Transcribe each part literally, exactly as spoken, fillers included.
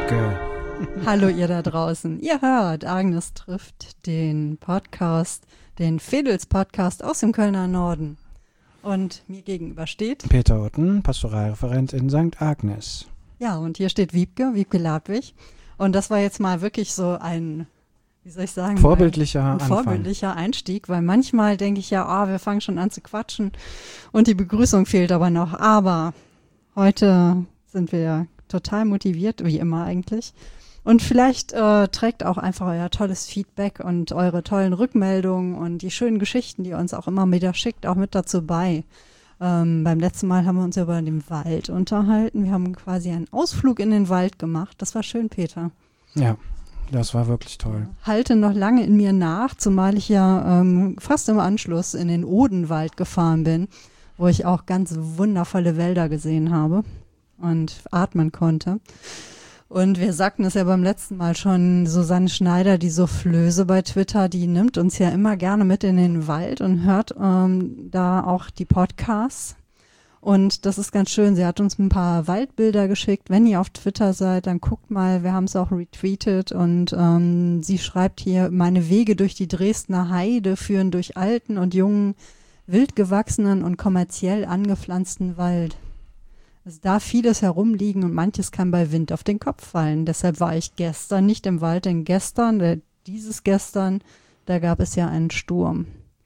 Wiebke. Hallo ihr da draußen. Ihr hört, Agnes trifft den Podcast, den Fedels-Podcast aus dem Kölner Norden. Und mir gegenüber steht Peter Otten, Pastoralreferent in Sankt Agnes. Ja, und hier steht Wiebke, Wiebke Ladwig. Und das war jetzt mal wirklich so ein, wie soll ich sagen, vorbildlicher ein, ein Anfang. vorbildlicher Einstieg, weil manchmal denke ich ja, oh, wir fangen schon an zu quatschen und die Begrüßung fehlt aber noch. Aber heute sind wir total motiviert, wie immer eigentlich. Und vielleicht äh, trägt auch einfach euer tolles Feedback und eure tollen Rückmeldungen und die schönen Geschichten, die ihr uns auch immer wieder schickt, auch mit dazu bei. Ähm, beim letzten Mal haben wir uns über den Wald unterhalten. Wir haben quasi einen Ausflug in den Wald gemacht. Das war schön, Peter. Ja, das war wirklich toll. Halte noch lange in mir nach, zumal ich ja ähm, fast im Anschluss in den Odenwald gefahren bin, wo ich auch ganz wundervolle Wälder gesehen habe und atmen konnte. Und wir sagten es ja beim letzten Mal schon, Susanne Schneider, die Soufflöse bei Twitter, die nimmt uns ja immer gerne mit in den Wald und hört ähm, da auch die Podcasts. Und das ist ganz schön. Sie hat uns ein paar Waldbilder geschickt. Wenn ihr auf Twitter seid, dann guckt mal, wir haben es auch retweetet. Und ähm, sie schreibt hier, meine Wege durch die Dresdner Heide führen durch alten und jungen, wild gewachsenen und kommerziell angepflanzten Wald. Es darf vieles herumliegen und manches kann bei Wind auf den Kopf fallen. Deshalb war ich gestern nicht im Wald, denn gestern, äh, dieses gestern, da gab es ja einen Sturm.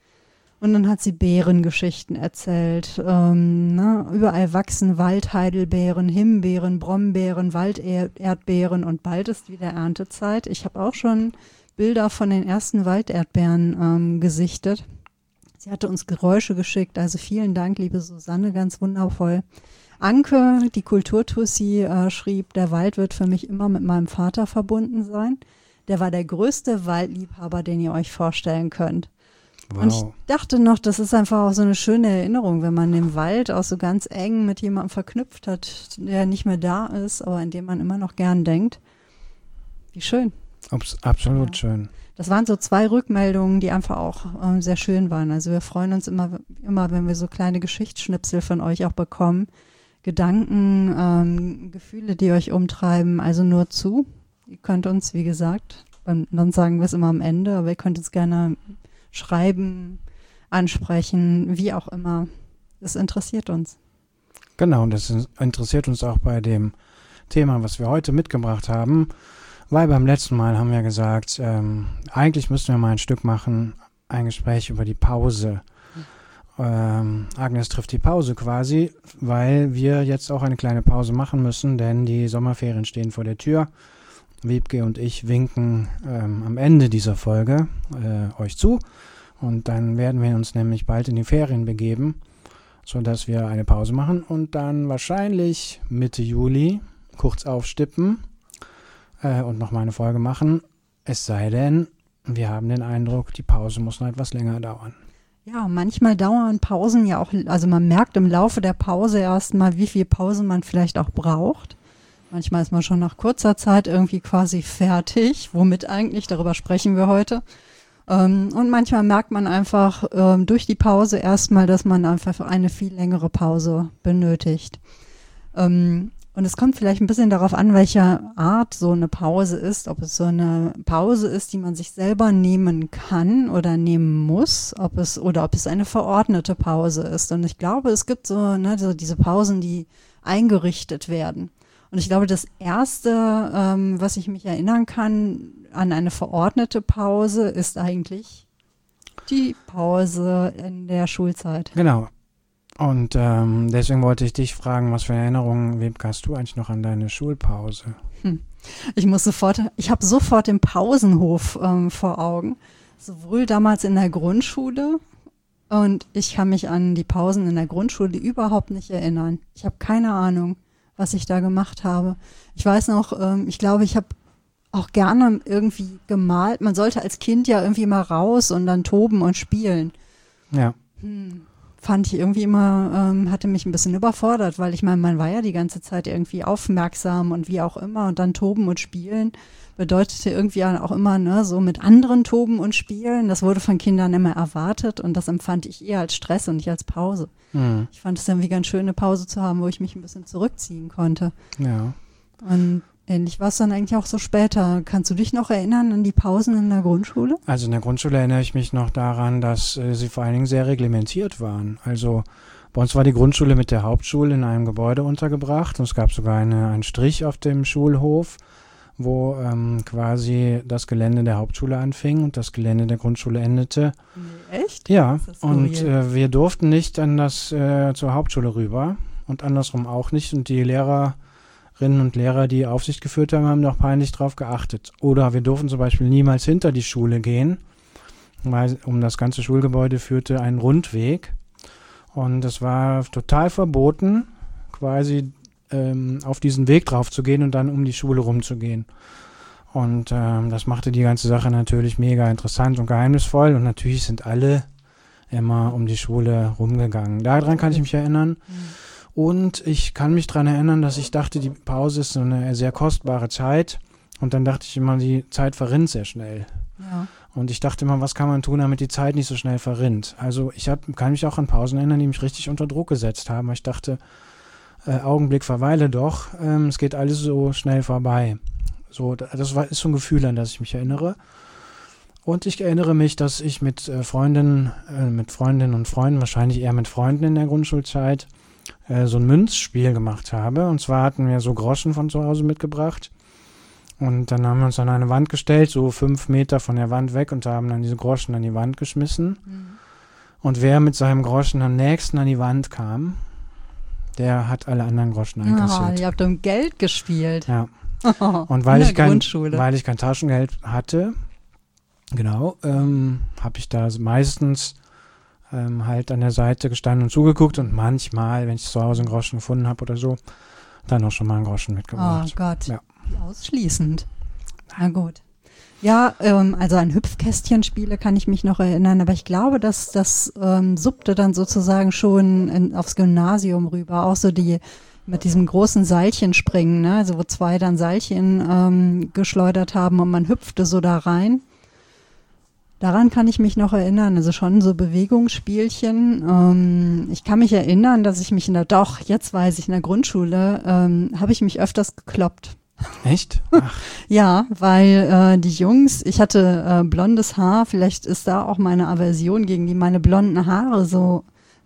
Und dann hat sie Beerengeschichten erzählt. Ähm, ne? Überall wachsen Waldheidelbeeren, Himbeeren, Brombeeren, Walderdbeeren und bald ist wieder Erntezeit. Ich habe auch schon Bilder von den ersten Walderdbeeren ähm, gesichtet. Sie hatte uns Geräusche geschickt, also vielen Dank, liebe Susanne, ganz wundervoll. Anke, die Kulturtussi, äh, schrieb, der Wald wird für mich immer mit meinem Vater verbunden sein. Der war der größte Waldliebhaber, den ihr euch vorstellen könnt. Wow. Und ich dachte noch, das ist einfach auch so eine schöne Erinnerung, wenn man den Wald auch so ganz eng mit jemandem verknüpft hat, der nicht mehr da ist, aber an den man immer noch gern denkt. Wie schön. Ups, absolut ja. Schön. Das waren so zwei Rückmeldungen, die einfach auch ähm, sehr schön waren. Also wir freuen uns immer, immer, wenn wir so kleine Geschichtsschnipsel von euch auch bekommen. Gedanken, ähm, Gefühle, die euch umtreiben, also nur zu. Ihr könnt uns, wie gesagt, beim, dann sagen wir es immer am Ende, aber ihr könnt uns gerne schreiben, ansprechen, wie auch immer. Das interessiert uns. Genau, und das interessiert uns auch bei dem Thema, was wir heute mitgebracht haben, weil beim letzten Mal haben wir gesagt, ähm, eigentlich müssten wir mal ein Stück machen, ein Gespräch über die Pause. Ähm, Agnes trifft die Pause quasi, weil wir jetzt auch eine kleine Pause machen müssen, denn die Sommerferien stehen vor der Tür. Wiebke und ich winken ähm, am Ende dieser Folge äh, euch zu und dann werden wir uns nämlich bald in die Ferien begeben, sodass wir eine Pause machen und dann wahrscheinlich Mitte Juli kurz aufstippen äh, und nochmal eine Folge machen. Es sei denn, wir haben den Eindruck, die Pause muss noch etwas länger dauern. Ja, manchmal dauern Pausen ja auch, also man merkt im Laufe der Pause erstmal, wie viel Pause man vielleicht auch braucht. Manchmal ist man schon nach kurzer Zeit irgendwie quasi fertig, womit eigentlich, darüber sprechen wir heute. Ähm, und manchmal merkt man einfach ähm, durch die Pause erstmal, dass man einfach eine viel längere Pause benötigt. Ähm, Und es kommt vielleicht ein bisschen darauf an, welcher Art so eine Pause ist, ob es so eine Pause ist, die man sich selber nehmen kann oder nehmen muss, ob es oder ob es eine verordnete Pause ist. Und ich glaube, es gibt so, ne, so diese Pausen, die eingerichtet werden. Und ich glaube, das Erste, ähm, was ich mich erinnern kann an eine verordnete Pause, ist eigentlich die Pause in der Schulzeit. Genau. Und ähm, deswegen wollte ich dich fragen, was für Erinnerungen, Wiebke, hast du eigentlich noch an deine Schulpause? Hm. Ich muss sofort, ich habe sofort den Pausenhof ähm, vor Augen, sowohl damals in der Grundschule und ich kann mich an die Pausen in der Grundschule überhaupt nicht erinnern. Ich habe keine Ahnung, was ich da gemacht habe. Ich weiß noch, ähm, ich glaube, ich habe auch gerne irgendwie gemalt. Man sollte als Kind ja irgendwie mal raus und dann toben und spielen. Ja. Hm. Fand ich irgendwie immer, ähm, hatte mich ein bisschen überfordert, weil ich meine, man war ja die ganze Zeit irgendwie aufmerksam und wie auch immer und dann toben und spielen bedeutete irgendwie auch immer, ne, so mit anderen toben und spielen. Das wurde von Kindern immer erwartet und das empfand ich eher als Stress und nicht als Pause. Mhm. Ich fand es irgendwie ganz schön, eine Pause zu haben, wo ich mich ein bisschen zurückziehen konnte. Ja. Und ähnlich war es dann eigentlich auch so später. Kannst du dich noch erinnern an die Pausen in der Grundschule? Also in der Grundschule erinnere ich mich noch daran, dass äh, sie vor allen Dingen sehr reglementiert waren. Also bei uns war die Grundschule mit der Hauptschule in einem Gebäude untergebracht und es gab sogar eine, einen Strich auf dem Schulhof, wo ähm, quasi das Gelände der Hauptschule anfing und das Gelände der Grundschule endete. Nee, echt? Ja, Das ist und skurril. äh, wir durften nicht an das äh, zur Hauptschule rüber und andersrum auch nicht. Und die Lehrerinnen und Lehrer, die Aufsicht geführt haben, haben doch peinlich drauf geachtet. Oder wir durften zum Beispiel niemals hinter die Schule gehen, weil um das ganze Schulgebäude führte ein Rundweg. Und es war total verboten, quasi ähm, auf diesen Weg drauf zu gehen und dann um die Schule rumzugehen. Und ähm, das machte die ganze Sache natürlich mega interessant und geheimnisvoll. Und natürlich sind alle immer um die Schule rumgegangen. Daran kann ich mich erinnern. Mhm. Und ich kann mich daran erinnern, dass ich dachte, die Pause ist so eine sehr kostbare Zeit. Und dann dachte ich immer, die Zeit verrinnt sehr schnell. Ja. Und ich dachte immer, was kann man tun, damit die Zeit nicht so schnell verrinnt. Also ich hab, kann mich auch an Pausen erinnern, die mich richtig unter Druck gesetzt haben. Weil ich dachte, äh, Augenblick, verweile doch, ähm, es geht alles so schnell vorbei. So, das war, ist so ein Gefühl, an das ich mich erinnere. Und ich erinnere mich, dass ich mit äh, Freundinnen, äh, mit Freundinnen und Freunden, wahrscheinlich eher mit Freunden in der Grundschulzeit, äh, so ein Münzspiel gemacht habe. Und zwar hatten wir so Groschen von zu Hause mitgebracht. Und dann haben wir uns an eine Wand gestellt, so fünf Meter von der Wand weg und haben dann diese Groschen an die Wand geschmissen. Mhm. Und wer mit seinem Groschen am nächsten an die Wand kam, der hat alle anderen Groschen einkassiert. Ah, ihr habt um Geld gespielt. Ja. Und weil in ich, der kein, Grundschule. weil ich kein Taschengeld hatte, genau, ähm, habe ich da meistens ähm, halt an der Seite gestanden und zugeguckt und manchmal, wenn ich zu Hause einen Groschen gefunden habe oder so, dann auch schon mal einen Groschen mitgebracht. Oh Gott. Ja. Ausschließend. Na gut. Ja, ähm, also an Hüpfkästchenspiele kann ich mich noch erinnern, aber ich glaube, dass das ähm, suppte dann sozusagen schon in, aufs Gymnasium rüber. Auch so die mit diesem großen Seilchen springen, ne? Also wo zwei dann Seilchen ähm, geschleudert haben und man hüpfte so da rein. Daran kann ich mich noch erinnern, also schon so Bewegungsspielchen. Ähm, ich kann mich erinnern, dass ich mich in der, doch, jetzt weiß ich, in der Grundschule, ähm, habe ich mich öfters gekloppt. Echt? Ach. Ja, weil äh, die Jungs, ich hatte äh, blondes Haar, vielleicht ist da auch meine Aversion gegen die meine blonden Haare so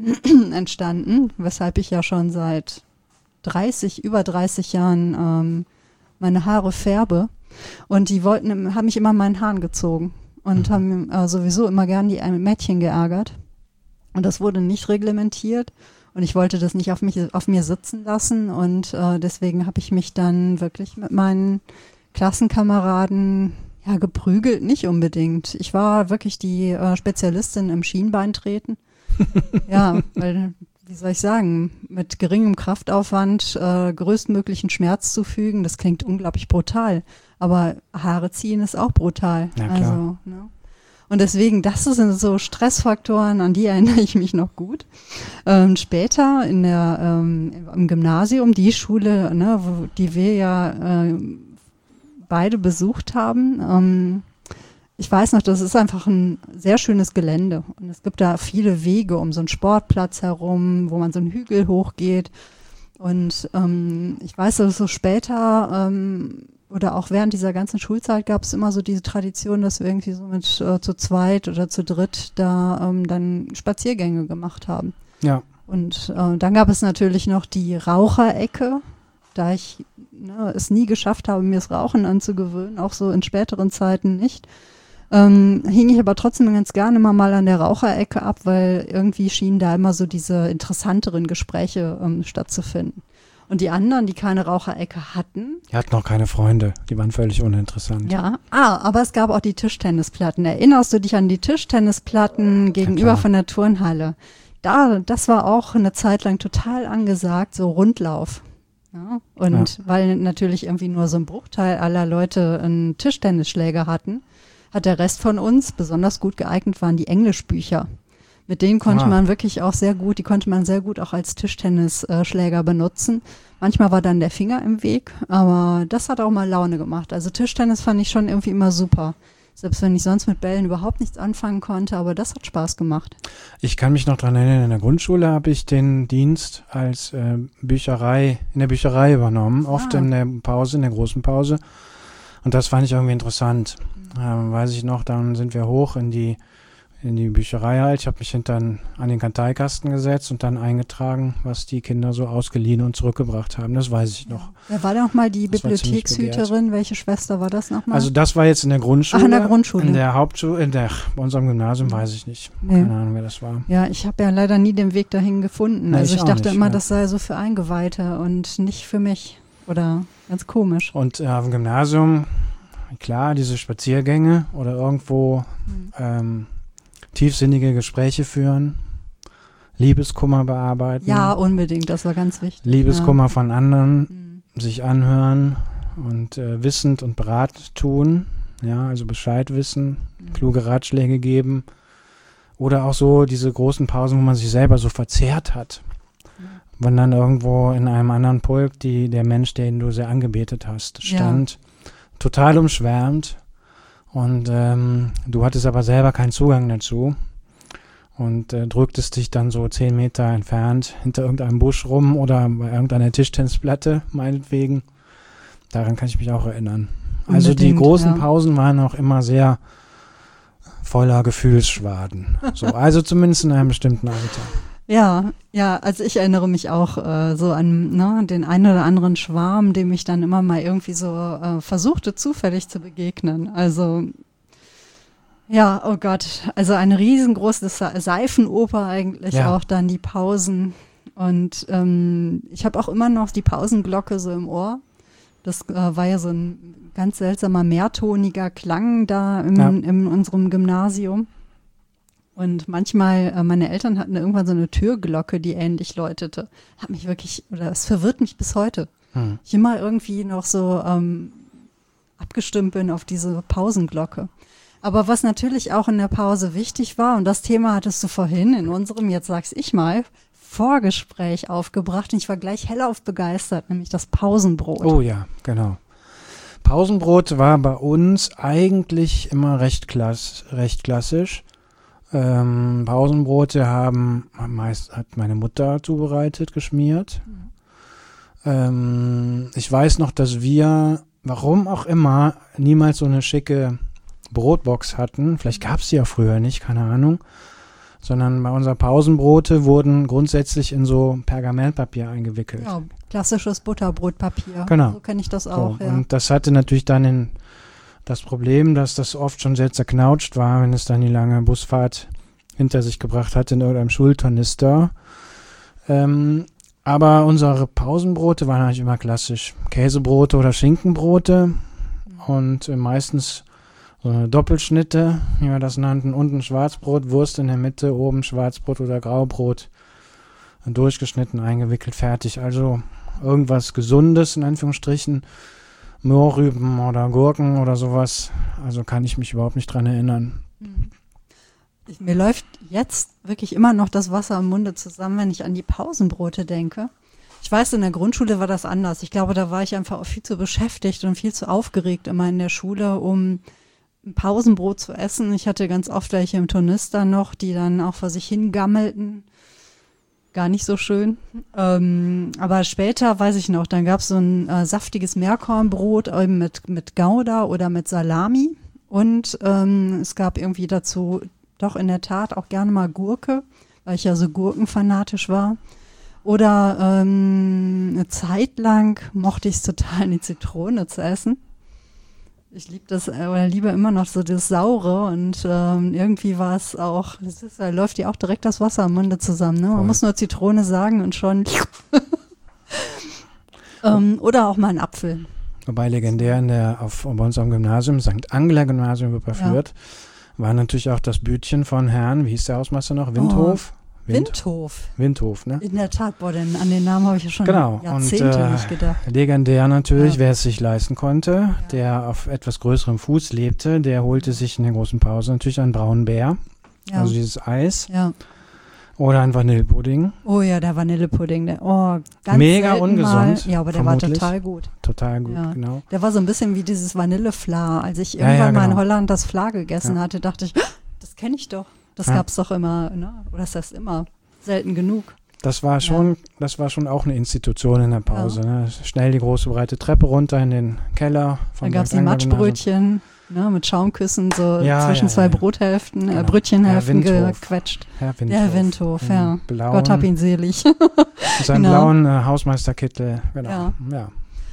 entstanden, weshalb ich ja schon seit dreißig, über dreißig Jahren ähm, meine Haare färbe. Und die wollten, haben mich immer an meinen Haaren gezogen und mhm. haben äh, sowieso immer gern die Mädchen geärgert. Und das wurde nicht reglementiert. Und ich wollte das nicht auf mich, auf mir sitzen lassen und äh, deswegen habe ich mich dann wirklich mit meinen Klassenkameraden ja geprügelt, nicht unbedingt. Ich war wirklich die äh, Spezialistin im Schienbeintreten. Ja, weil, wie soll ich sagen, mit geringem Kraftaufwand äh, größtmöglichen Schmerz zufügen, das klingt unglaublich brutal. Aber Haare ziehen ist auch brutal. Ja, klar. Also, ne? Und deswegen, das sind so Stressfaktoren, an die erinnere ich mich noch gut. Ähm, später in der, ähm, im Gymnasium, die Schule, ne, wo, die wir ja äh, beide besucht haben, ähm, ich weiß noch, das ist einfach ein sehr schönes Gelände. Und es gibt da viele Wege um so einen Sportplatz herum, wo man so einen Hügel hochgeht. Und ähm, ich weiß, dass so später ähm, oder auch während dieser ganzen Schulzeit gab es immer so diese Tradition, dass wir irgendwie so mit äh, zu zweit oder zu dritt da ähm, dann Spaziergänge gemacht haben. Ja. Und äh, dann gab es natürlich noch die Raucherecke, da ich ne, es nie geschafft habe, mir das Rauchen anzugewöhnen, auch so in späteren Zeiten nicht. Ähm, hing ich aber trotzdem ganz gerne immer mal an der Raucherecke ab, weil irgendwie schienen da immer so diese interessanteren Gespräche ähm, stattzufinden. Und die anderen, die keine Raucherecke hatten. Die hatten noch keine Freunde, die waren völlig uninteressant. Ja, ah, aber es gab auch die Tischtennisplatten. Erinnerst du dich an die Tischtennisplatten gegenüber ja, von der Turnhalle? Da, das war auch eine Zeit lang total angesagt, so Rundlauf. Ja, und ja. weil natürlich irgendwie nur so ein Bruchteil aller Leute einen Tischtennisschläger hatten, hat der Rest von uns, besonders gut geeignet waren die Englischbücher. Mit denen konnte ah. man wirklich auch sehr gut, die konnte man sehr gut auch als Tischtennisschläger benutzen. Manchmal war dann der Finger im Weg, aber das hat auch mal Laune gemacht. Also Tischtennis fand ich schon irgendwie immer super. Selbst wenn ich sonst mit Bällen überhaupt nichts anfangen konnte, aber das hat Spaß gemacht. Ich kann mich noch daran erinnern, in der Grundschule habe ich den Dienst als äh, Bücherei, in der Bücherei übernommen, oft Ah. in der Pause, in der großen Pause. Und das fand ich irgendwie interessant. Mhm. Ähm, weiß ich noch, dann sind wir hoch in die in die Bücherei halt. Ich habe mich hinten an den Karteikasten gesetzt und dann eingetragen, was die Kinder so ausgeliehen und zurückgebracht haben. Das weiß ich noch. Wer war da nochmal die Das war ziemlich Bibliothekshüterin? Welche Schwester war das nochmal? Also das war jetzt in der Grundschule. Ach, in der Grundschule. In der Hauptschule, in der, bei unserem Gymnasium weiß ich nicht. Nee. Keine Ahnung, wer das war. Ja, ich habe ja leider nie den Weg dahin gefunden. Nee, also ich ich auch dachte nicht, immer, ja. das sei so für Eingeweihte und nicht für mich. Oder ganz komisch. Und äh, auf dem Gymnasium, klar, diese Spaziergänge oder irgendwo Mhm. ähm, tiefsinnige Gespräche führen, Liebeskummer bearbeiten, Ja, unbedingt, das war ganz wichtig. Liebeskummer ja. von anderen Mhm. sich anhören und äh, wissend und berat tun, ja, also Bescheid wissen, Mhm. kluge Ratschläge geben oder auch so diese großen Pausen, wo man sich selber so verzehrt hat. Wenn dann irgendwo in einem anderen Pulk die, der Mensch, den du sehr angebetet hast, stand, total umschwärmt und ähm, du hattest aber selber keinen Zugang dazu und äh, drücktest dich dann so zehn Meter entfernt hinter irgendeinem Busch rum oder bei irgendeiner Tischtennisplatte, meinetwegen. Daran kann ich mich auch erinnern. Also die Unbedingt, großen ja. Pausen waren auch immer sehr voller Gefühlsschwaden. So, also zumindest in einem bestimmten Alter. Ja, ja, also ich erinnere mich auch äh, so an ne, den einen oder anderen Schwarm, dem ich dann immer mal irgendwie so äh, versuchte, zufällig zu begegnen. Also ja, oh Gott, also eine riesengroße Se- Seifenoper eigentlich Ja. auch, dann die Pausen. Und ähm, ich habe auch immer noch die Pausenglocke so im Ohr. Das äh, war ja so ein ganz seltsamer mehrtoniger Klang da im, Ja. in unserem Gymnasium. Und manchmal, äh, meine Eltern hatten irgendwann so eine Türglocke, die ähnlich läutete. Hat mich wirklich, oder es verwirrt mich bis heute. Hm. Ich immer irgendwie noch so ähm, abgestimmt bin auf diese Pausenglocke. Aber was natürlich auch in der Pause wichtig war, und das Thema hattest du vorhin in unserem, jetzt sag's ich mal, Vorgespräch aufgebracht, und ich war gleich hellauf begeistert, nämlich das Pausenbrot. Oh ja, genau. Pausenbrot war bei uns eigentlich immer recht, klass, recht klassisch. Ähm, Pausenbrote haben meist hat meine Mutter zubereitet, geschmiert. Mhm. Ähm, ich weiß noch, dass wir, warum auch immer, niemals so eine schicke Brotbox hatten. Vielleicht gab es die ja früher nicht, keine Ahnung. Sondern bei unseren Pausenbrote wurden grundsätzlich in so Pergamentpapier eingewickelt. Ja, klassisches Butterbrotpapier. Genau. So kenne ich das So, auch, ja. und das hatte natürlich dann in, das Problem, dass das oft schon sehr zerknautscht war, wenn es dann die lange Busfahrt hinter sich gebracht hat in irgendeinem Schultornister. Ähm, aber unsere Pausenbrote waren eigentlich immer klassisch. Käsebrote oder Schinkenbrote und äh, meistens so eine Doppelschnitte, wie wir das nannten. Unten Schwarzbrot, Wurst in der Mitte, oben Schwarzbrot oder Graubrot. Durchgeschnitten, eingewickelt, fertig. Also irgendwas Gesundes, in Anführungsstrichen. Mohrrüben oder Gurken oder sowas. Also kann ich mich überhaupt nicht dran erinnern. Ich, mir läuft jetzt wirklich immer noch das Wasser im Munde zusammen, wenn ich an die Pausenbrote denke. Ich weiß, in der Grundschule war das anders. Ich glaube, da war ich einfach auch viel zu beschäftigt und viel zu aufgeregt immer in der Schule, um ein Pausenbrot zu essen. Ich hatte ganz oft welche im Tornister noch, die dann auch vor sich hingammelten. Gar nicht so schön. Ähm, aber später, weiß ich noch, dann gab es so ein äh, saftiges Meerkornbrot eben mit, mit Gouda oder mit Salami. Und ähm, es gab irgendwie dazu doch in der Tat auch gerne mal Gurke, weil ich ja so gurkenfanatisch war. Oder ähm, eine Zeit lang mochte ich es total, eine Zitrone zu essen. Ich liebe das, äh, oder liebe immer noch so das Saure, und ähm, irgendwie war es auch, das ist, da läuft ja auch direkt das Wasser im Munde zusammen. Ne? Man Voll. muss nur Zitrone sagen und schon. ähm, oder auch mal einen Apfel. Wobei legendär in der, auf, bei uns am Gymnasium, Sankt Angela Gymnasium überführt, war natürlich auch das Bütchen von Herrn, wie hieß der Hausmeister noch? Windhof? Wind- Windhof. Windhof, ne? In der Tat, boah, denn an den Namen habe ich ja schon Genau, Jahrzehnte und, äh, nicht gedacht. Legendär natürlich, Ja. wer es sich leisten konnte, der auf etwas größerem Fuß lebte, der holte sich in der großen Pause natürlich einen braunen Bär, Ja, also dieses Eis. ja. Oder ein Vanillepudding. Oh ja, der Vanillepudding, der, oh, ganz Mega selten ungesund. Mal. Ja, aber der vermutlich. war total gut. Total gut, Ja. genau. Der war so ein bisschen wie dieses Vanillefla. Als ich Ja, irgendwann ja, mal in genau. Holland das Fla gegessen Ja. hatte, dachte ich, das kenne ich doch. Das Ja. gab's doch immer, ne? Oder ist das immer selten genug? Das war schon, das war schon auch eine Institution in der Pause. Ne? Schnell die große breite Treppe runter in den Keller. Dann gab's die Matschbrötchen, ne, mit Schaumküssen so Ja, zwischen ja, zwei ja. Brothälften, Genau. äh, Brötchenhälften Herr Windhof. gequetscht. Herr Windhof. Der Windhof, in ja. Blauen, Gott hab ihn selig. mit seinem Genau. blauen äh, Hausmeisterkittel. Genau. Ja. Ja.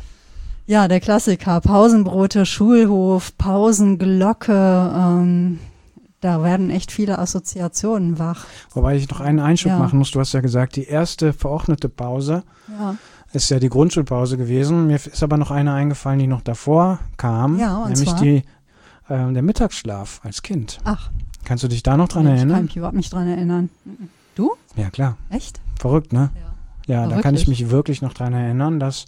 Ja, der Klassiker. Pausenbrote, Schulhof, Pausenglocke. Ähm, da werden echt viele Assoziationen wach. Wobei ich noch einen Einschub Ja. machen muss. Du hast ja gesagt, die erste verordnete Pause Ja, ist ja die Grundschulpause gewesen. Mir ist aber noch eine eingefallen, die noch davor kam. Ja, und nämlich zwar? die, äh, der Mittagsschlaf als Kind. ach, Kannst du dich da noch dran nee, ich kann erinnern? mich überhaupt nicht dran erinnern. Mhm. Ja, klar. Echt? Verrückt, ne? Ja. Ja, Oh, da kann ich wirklich? mich wirklich noch dran erinnern, dass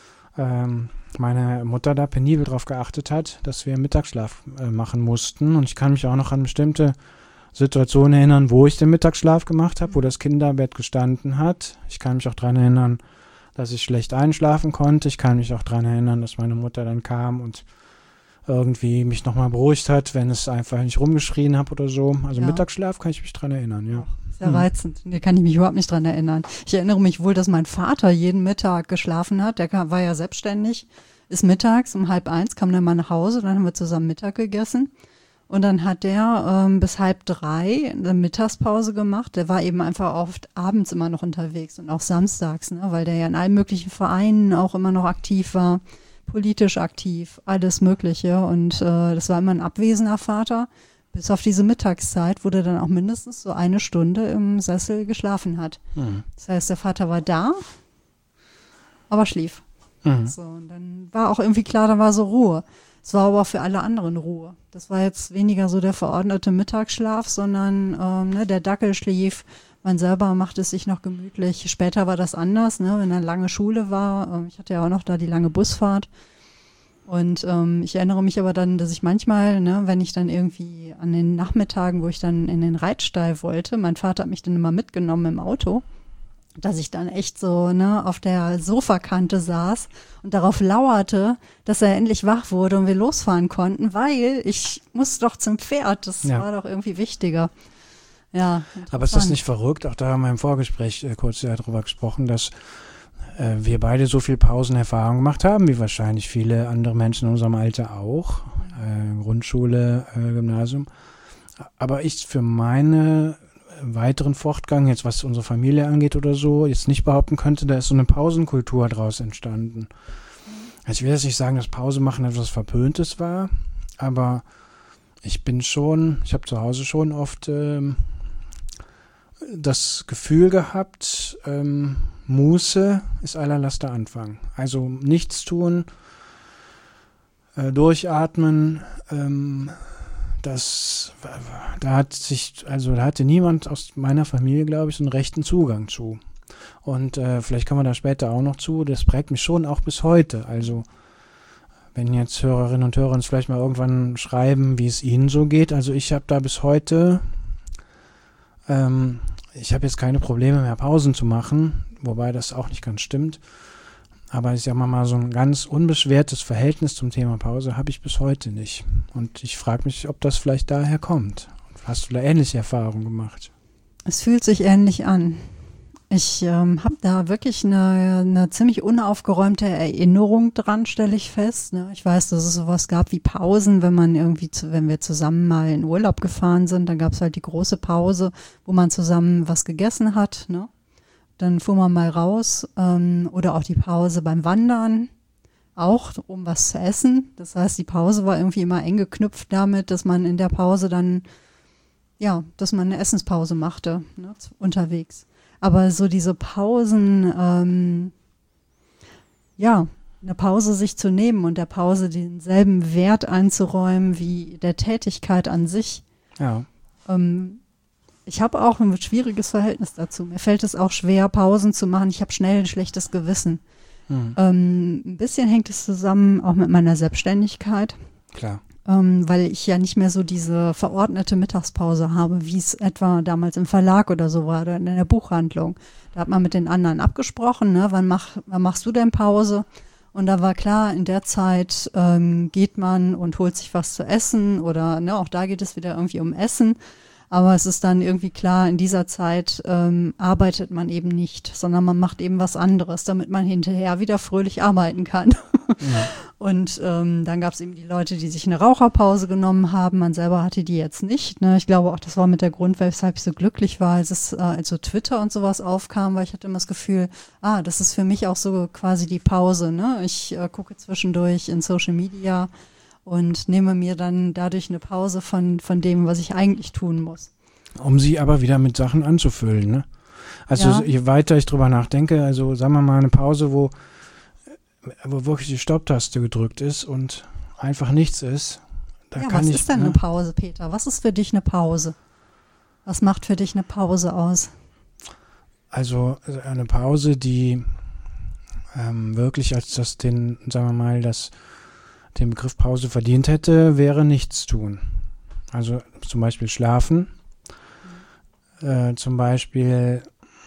ähm, meine Mutter da penibel drauf geachtet hat, dass wir Mittagsschlaf äh, machen mussten. Und ich kann mich auch noch an bestimmte Situationen erinnern, wo ich den Mittagsschlaf gemacht habe, wo das Kinderbett gestanden hat. Ich kann mich auch daran erinnern, dass ich schlecht einschlafen konnte. Ich kann mich auch daran erinnern, dass meine Mutter dann kam und irgendwie mich nochmal beruhigt hat, wenn es einfach nicht rumgeschrien habe oder so. Also Ja. Mittagsschlaf kann ich mich dran erinnern, ja. Sehr Hm. reizend. Da kann ich mich überhaupt nicht dran erinnern. Ich erinnere mich wohl, dass mein Vater jeden Mittag geschlafen hat. Der kam, war ja selbstständig, ist mittags um halb eins, kam dann mal nach Hause, dann haben wir zusammen Mittag gegessen. Und dann hat der ähm, bis halb drei eine Mittagspause gemacht. Der war eben einfach oft abends immer noch unterwegs und auch samstags, ne, weil der ja in allen möglichen Vereinen auch immer noch aktiv war, politisch aktiv, alles Mögliche. Und äh, das war immer ein abwesender Vater, bis auf diese Mittagszeit, wo der dann auch mindestens so eine Stunde im Sessel geschlafen hat. Mhm. Das heißt, der Vater war da, aber schlief. Mhm. So, und dann war auch irgendwie klar, da war so Ruhe. Es war aber auch für alle anderen Ruhe. Das war jetzt weniger so der verordnete Mittagsschlaf, sondern ähm, ne, der Dackel schlief, man selber machte es sich noch gemütlich. Später war das anders, ne, wenn eine lange Schule war. Ähm, ich hatte ja auch noch da die lange Busfahrt. Und ähm, ich erinnere mich aber dann, dass ich manchmal, ne, wenn ich dann irgendwie an den Nachmittagen, wo ich dann in den Reitstall wollte, mein Vater hat mich dann immer mitgenommen im Auto, dass ich dann echt so ne, auf der Sofakante saß und darauf lauerte, dass er endlich wach wurde und wir losfahren konnten, weil ich muss doch zum Pferd. Das Ja. war doch irgendwie wichtiger. Ja, Aber ist das interessant. nicht verrückt? Auch da haben wir im Vorgespräch äh, kurz ja drüber gesprochen, dass äh, wir beide so viel Pausenerfahrung gemacht haben, wie wahrscheinlich viele andere Menschen in unserem Alter auch. Äh, Grundschule, äh, Gymnasium. Aber ich für meine weiteren Fortgang, jetzt was unsere Familie angeht oder so, jetzt nicht behaupten könnte, da ist so eine Pausenkultur draus entstanden. Also ich will jetzt nicht sagen, dass Pause machen etwas Verpöntes war, aber ich bin schon, ich habe zu Hause schon oft ähm, das Gefühl gehabt, ähm, Muße ist aller Laster Anfang. Also nichts tun, äh, durchatmen, ähm, das, da hat sich, also da hatte niemand aus meiner Familie, glaube ich, so einen rechten Zugang zu. Und äh, vielleicht kommen wir da später auch noch zu, das prägt mich schon auch bis heute. Also wenn jetzt Hörerinnen und Hörer uns vielleicht mal irgendwann schreiben, wie es ihnen so geht. Also ich habe da bis heute, ähm, ich habe jetzt keine Probleme mehr, Pausen zu machen, wobei das auch nicht ganz stimmt. Aber ich sag mal, mal so ein ganz unbeschwertes Verhältnis zum Thema Pause habe ich bis heute nicht. Und ich frage mich, ob das vielleicht daher kommt. Hast du da ähnliche Erfahrungen gemacht? Es fühlt sich ähnlich an. Ich ähm, habe da wirklich eine, eine ziemlich unaufgeräumte Erinnerung dran, stelle ich fest. Ne? Ich weiß, dass es sowas gab wie Pausen, wenn man irgendwie, zu, wenn wir zusammen mal in Urlaub gefahren sind, dann gab es halt die große Pause, wo man zusammen was gegessen hat. Ne? Dann fuhr man mal raus ähm, oder auch die Pause beim Wandern, auch um was zu essen. Das heißt, die Pause war irgendwie immer eng geknüpft damit, dass man in der Pause dann, ja, dass man eine Essenspause machte, ne, unterwegs. Aber so diese Pausen, ähm, ja, eine Pause sich zu nehmen und der Pause denselben Wert einzuräumen wie der Tätigkeit an sich. Ja. Ähm, ich habe auch ein schwieriges Verhältnis dazu. Mir fällt es auch schwer, Pausen zu machen. Ich habe schnell ein schlechtes Gewissen. Mhm. Ähm, ein bisschen hängt es zusammen auch mit meiner Selbstständigkeit. Klar. ähm, weil ich ja nicht mehr so diese verordnete Mittagspause habe, wie es etwa damals im Verlag oder so war oder in der Buchhandlung. Da hat man mit den anderen abgesprochen, ne? Wann, mach, wann machst du denn Pause? Und da war klar, in der Zeit ähm, geht man und holt sich was zu essen oder ne, auch da geht es wieder irgendwie um Essen. Aber es ist dann irgendwie klar, in dieser Zeit ähm, arbeitet man eben nicht, sondern man macht eben was anderes, damit man hinterher wieder fröhlich arbeiten kann. Ja. Und ähm, dann gab es eben die Leute, die sich eine Raucherpause genommen haben. Man selber hatte die jetzt nicht. Ne? Ich glaube auch, das war mit der Grund, weshalb ich so glücklich war, als es äh, als so Twitter und sowas aufkam, weil ich hatte immer das Gefühl, ah, das ist für mich auch so quasi die Pause. Ne? Ich äh, gucke zwischendurch in Social Media und nehme mir dann dadurch eine Pause von, von dem, was ich eigentlich tun muss. Um sie aber wieder mit Sachen anzufüllen, ne? Also ja. Je weiter ich drüber nachdenke, also sagen wir mal eine Pause, wo, wo wirklich die Stopptaste gedrückt ist und einfach nichts ist. Da ja, kann was ich, ist denn ne? eine Pause, Peter? Was ist für dich eine Pause? Was macht für dich eine Pause aus? Also eine Pause, die ähm, wirklich als das den, sagen wir mal, das den Begriff Pause verdient hätte, wäre nichts tun. Also zum Beispiel schlafen, äh, zum Beispiel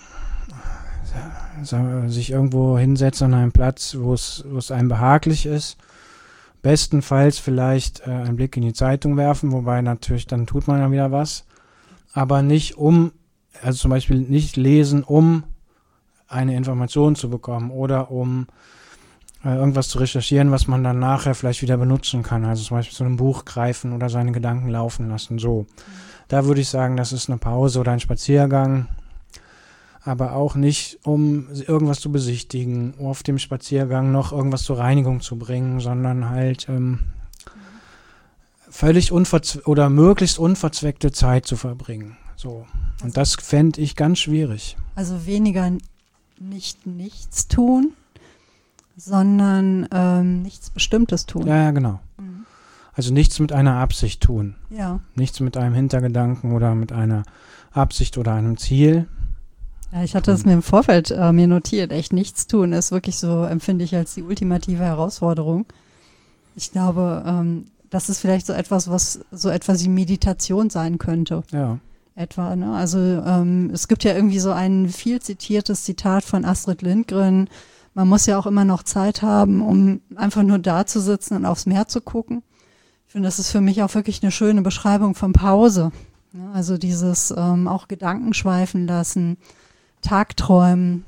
äh, sich irgendwo hinsetzen an einem Platz, wo es, wo es einem behaglich ist. Bestenfalls vielleicht äh, einen Blick in die Zeitung werfen, wobei natürlich dann tut man ja wieder was. Aber nicht um, also zum Beispiel nicht lesen, um eine Information zu bekommen oder um irgendwas zu recherchieren, was man dann nachher vielleicht wieder benutzen kann. Also zum Beispiel zu einem Buch greifen oder seine Gedanken laufen lassen. So. Mhm. Da würde ich sagen, das ist eine Pause oder ein Spaziergang. Aber auch nicht, um irgendwas zu besichtigen, auf dem Spaziergang noch irgendwas zur Reinigung zu bringen, sondern halt ähm, mhm. völlig unverzwe- oder möglichst unverzweckte Zeit zu verbringen. So. Und das fände ich ganz schwierig. Also weniger nicht nichts tun, sondern ähm, nichts Bestimmtes tun. Ja, ja, genau. Mhm. Also nichts mit einer Absicht tun. Ja. Nichts mit einem Hintergedanken oder mit einer Absicht oder einem Ziel. Ja, ich hatte es mir im Vorfeld äh, mir notiert. Echt nichts tun ist wirklich so, empfinde ich als die ultimative Herausforderung. Ich glaube, ähm, das ist vielleicht so etwas, was so etwas wie Meditation sein könnte. Ja. Etwa, ne? Also ähm, es gibt ja irgendwie so ein viel zitiertes Zitat von Astrid Lindgren. Man muss ja auch immer noch Zeit haben, um einfach nur da zu sitzen und aufs Meer zu gucken. Ich finde, das ist für mich auch wirklich eine schöne Beschreibung von Pause. Ja, also dieses ähm, auch Gedanken schweifen lassen, Tagträumen,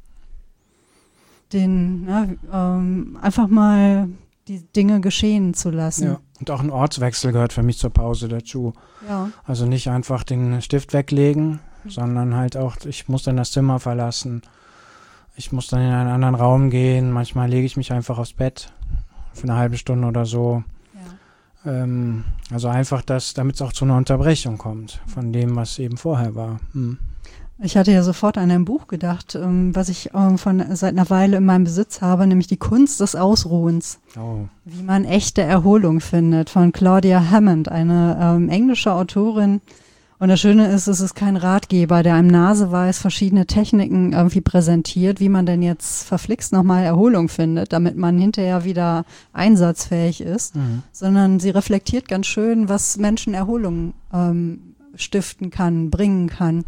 den ne, ähm, einfach mal die Dinge geschehen zu lassen. Ja, und auch ein Ortswechsel gehört für mich zur Pause dazu. Ja. Also nicht einfach den Stift weglegen, mhm. sondern halt auch, ich muss dann das Zimmer verlassen. Ich muss dann in einen anderen Raum gehen. Manchmal lege ich mich einfach aufs Bett für eine halbe Stunde oder so. Ja. Ähm, also einfach das, damit es auch zu einer Unterbrechung kommt von dem, was eben vorher war. Hm. Ich hatte ja sofort an ein Buch gedacht, ähm, was ich ähm, von seit einer Weile in meinem Besitz habe, nämlich Die Kunst des Ausruhens. Oh. Wie man echte Erholung findet, von Claudia Hammond, eine ähm, englische Autorin. Und das Schöne ist, es ist kein Ratgeber, der einem naseweis verschiedene Techniken irgendwie präsentiert, wie man denn jetzt verflixt nochmal Erholung findet, damit man hinterher wieder einsatzfähig ist, mhm. sondern sie reflektiert ganz schön, was Menschen Erholung ähm, stiften kann, bringen kann.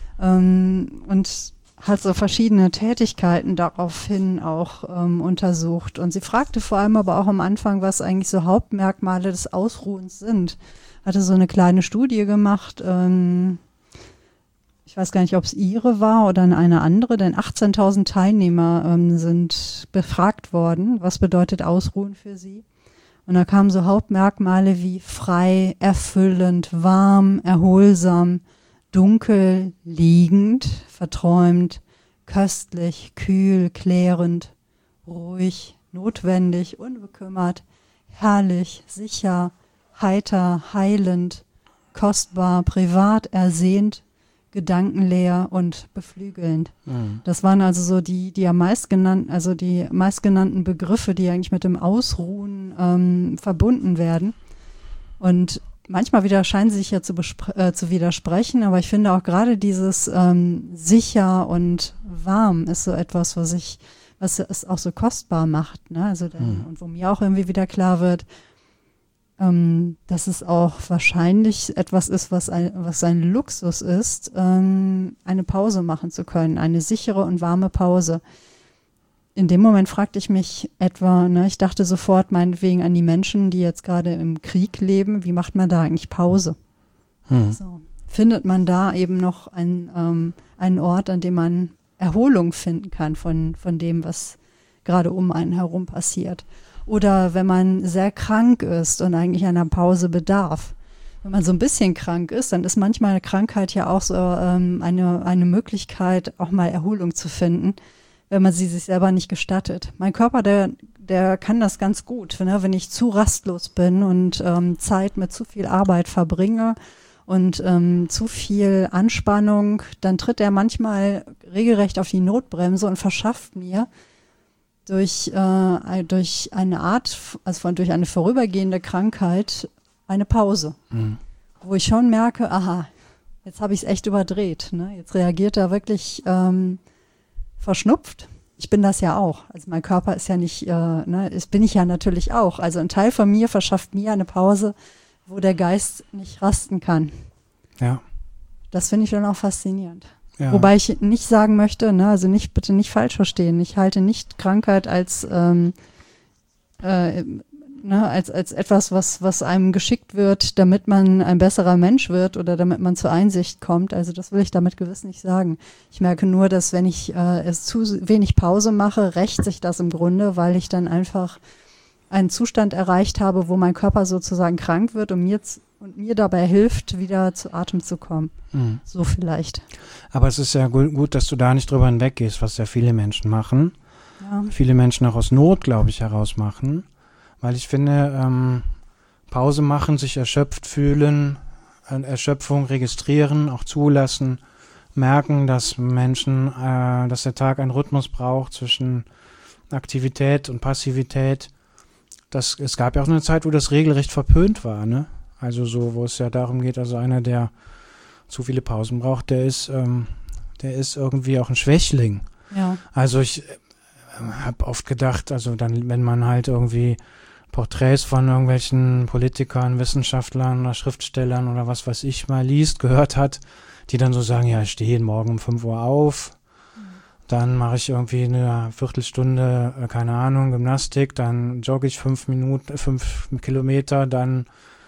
Ähm, und hat so verschiedene Tätigkeiten daraufhin auch ähm, untersucht. Und sie fragte vor allem aber auch am Anfang, was eigentlich so Hauptmerkmale des Ausruhens sind. Hatte so eine kleine Studie gemacht, ähm, ich weiß gar nicht, ob es ihre war oder eine andere, denn achtzehntausend Teilnehmer ähm, sind befragt worden, was bedeutet Ausruhen für sie. Und da kamen so Hauptmerkmale wie frei, erfüllend, warm, erholsam, dunkel, liegend, verträumt, köstlich, kühl, klärend, ruhig, notwendig, unbekümmert, herrlich, sicher, heiter, heilend, kostbar, privat, ersehnt, gedankenleer und beflügelnd. Mhm. Das waren also so die, die am meist genannten, also die meistgenannten Begriffe, die eigentlich mit dem Ausruhen ähm, verbunden werden. Und manchmal wieder scheinen sie sich ja zu, bespr- äh, zu widersprechen, aber ich finde auch gerade dieses ähm, sicher und warm ist so etwas, was ich, was es auch so kostbar macht, ne? Also denn, mhm. und wo mir auch irgendwie wieder klar wird, ähm, dass es auch wahrscheinlich etwas ist, was ein, was ein Luxus ist, ähm, eine Pause machen zu können, eine sichere und warme Pause. In dem Moment fragte ich mich etwa, ne, ich dachte sofort meinetwegen an die Menschen, die jetzt gerade im Krieg leben, wie macht man da eigentlich Pause? Hm. So. Findet man da eben noch ein, ähm, einen Ort, an dem man Erholung finden kann von, von dem, was gerade um einen herum passiert? Oder wenn man sehr krank ist und eigentlich einer Pause bedarf. Wenn man so ein bisschen krank ist, dann ist manchmal eine Krankheit ja auch so ähm, eine, eine Möglichkeit, auch mal Erholung zu finden, wenn man sie sich selber nicht gestattet. Mein Körper, der, der kann das ganz gut. Ne? Wenn ich zu rastlos bin und ähm, Zeit mit zu viel Arbeit verbringe und ähm, zu viel Anspannung, dann tritt er manchmal regelrecht auf die Notbremse und verschafft mir durch, äh, durch eine Art, also von, durch eine vorübergehende Krankheit, eine Pause. Mhm. Wo ich schon merke, aha, jetzt habe ich es echt überdreht. Ne? Jetzt reagiert er wirklich ähm, verschnupft. Ich bin das ja auch. Also mein Körper ist ja nicht, äh, ne, das bin ich ja natürlich auch. Also ein Teil von mir verschafft mir eine Pause, wo der Geist nicht rasten kann. Ja. Das finde ich dann auch faszinierend. Ja. Wobei ich nicht sagen möchte, ne, also nicht, bitte nicht falsch verstehen. Ich halte nicht Krankheit als, ähm, äh, ne, als, als etwas, was, was einem geschickt wird, damit man ein besserer Mensch wird oder damit man zur Einsicht kommt. Also das will ich damit gewiss nicht sagen. Ich merke nur, dass wenn ich äh, es zu wenig Pause mache, rächt sich das im Grunde, weil ich dann einfach einen Zustand erreicht habe, wo mein Körper sozusagen krank wird und mir, und mir dabei hilft, wieder zu Atem zu kommen. Mhm. So vielleicht. Aber es ist ja gut, gut, dass du da nicht drüber hinweggehst, was ja viele Menschen machen. Ja. Viele Menschen auch aus Not, glaube ich, heraus machen. Weil ich finde, ähm, Pause machen, sich erschöpft fühlen, äh, Erschöpfung registrieren, auch zulassen, merken, dass Menschen, äh, dass der Tag einen Rhythmus braucht zwischen Aktivität und Passivität. Das, es gab ja auch eine Zeit, wo das regelrecht verpönt war, ne? Also so, wo es ja darum geht, also einer, der zu viele Pausen braucht, der ist, ähm, der ist irgendwie auch ein Schwächling. Ja. Also ich äh, habe oft gedacht, also dann, wenn man halt irgendwie Porträts von irgendwelchen Politikern, Wissenschaftlern oder Schriftstellern oder was weiß ich mal liest, gehört hat, die dann so sagen, ja, ich stehe jeden Morgen um fünf Uhr auf, mhm. dann mache ich irgendwie eine Viertelstunde, äh, keine Ahnung, Gymnastik, dann jogge ich fünf Minuten, fünf Kilometer, dann,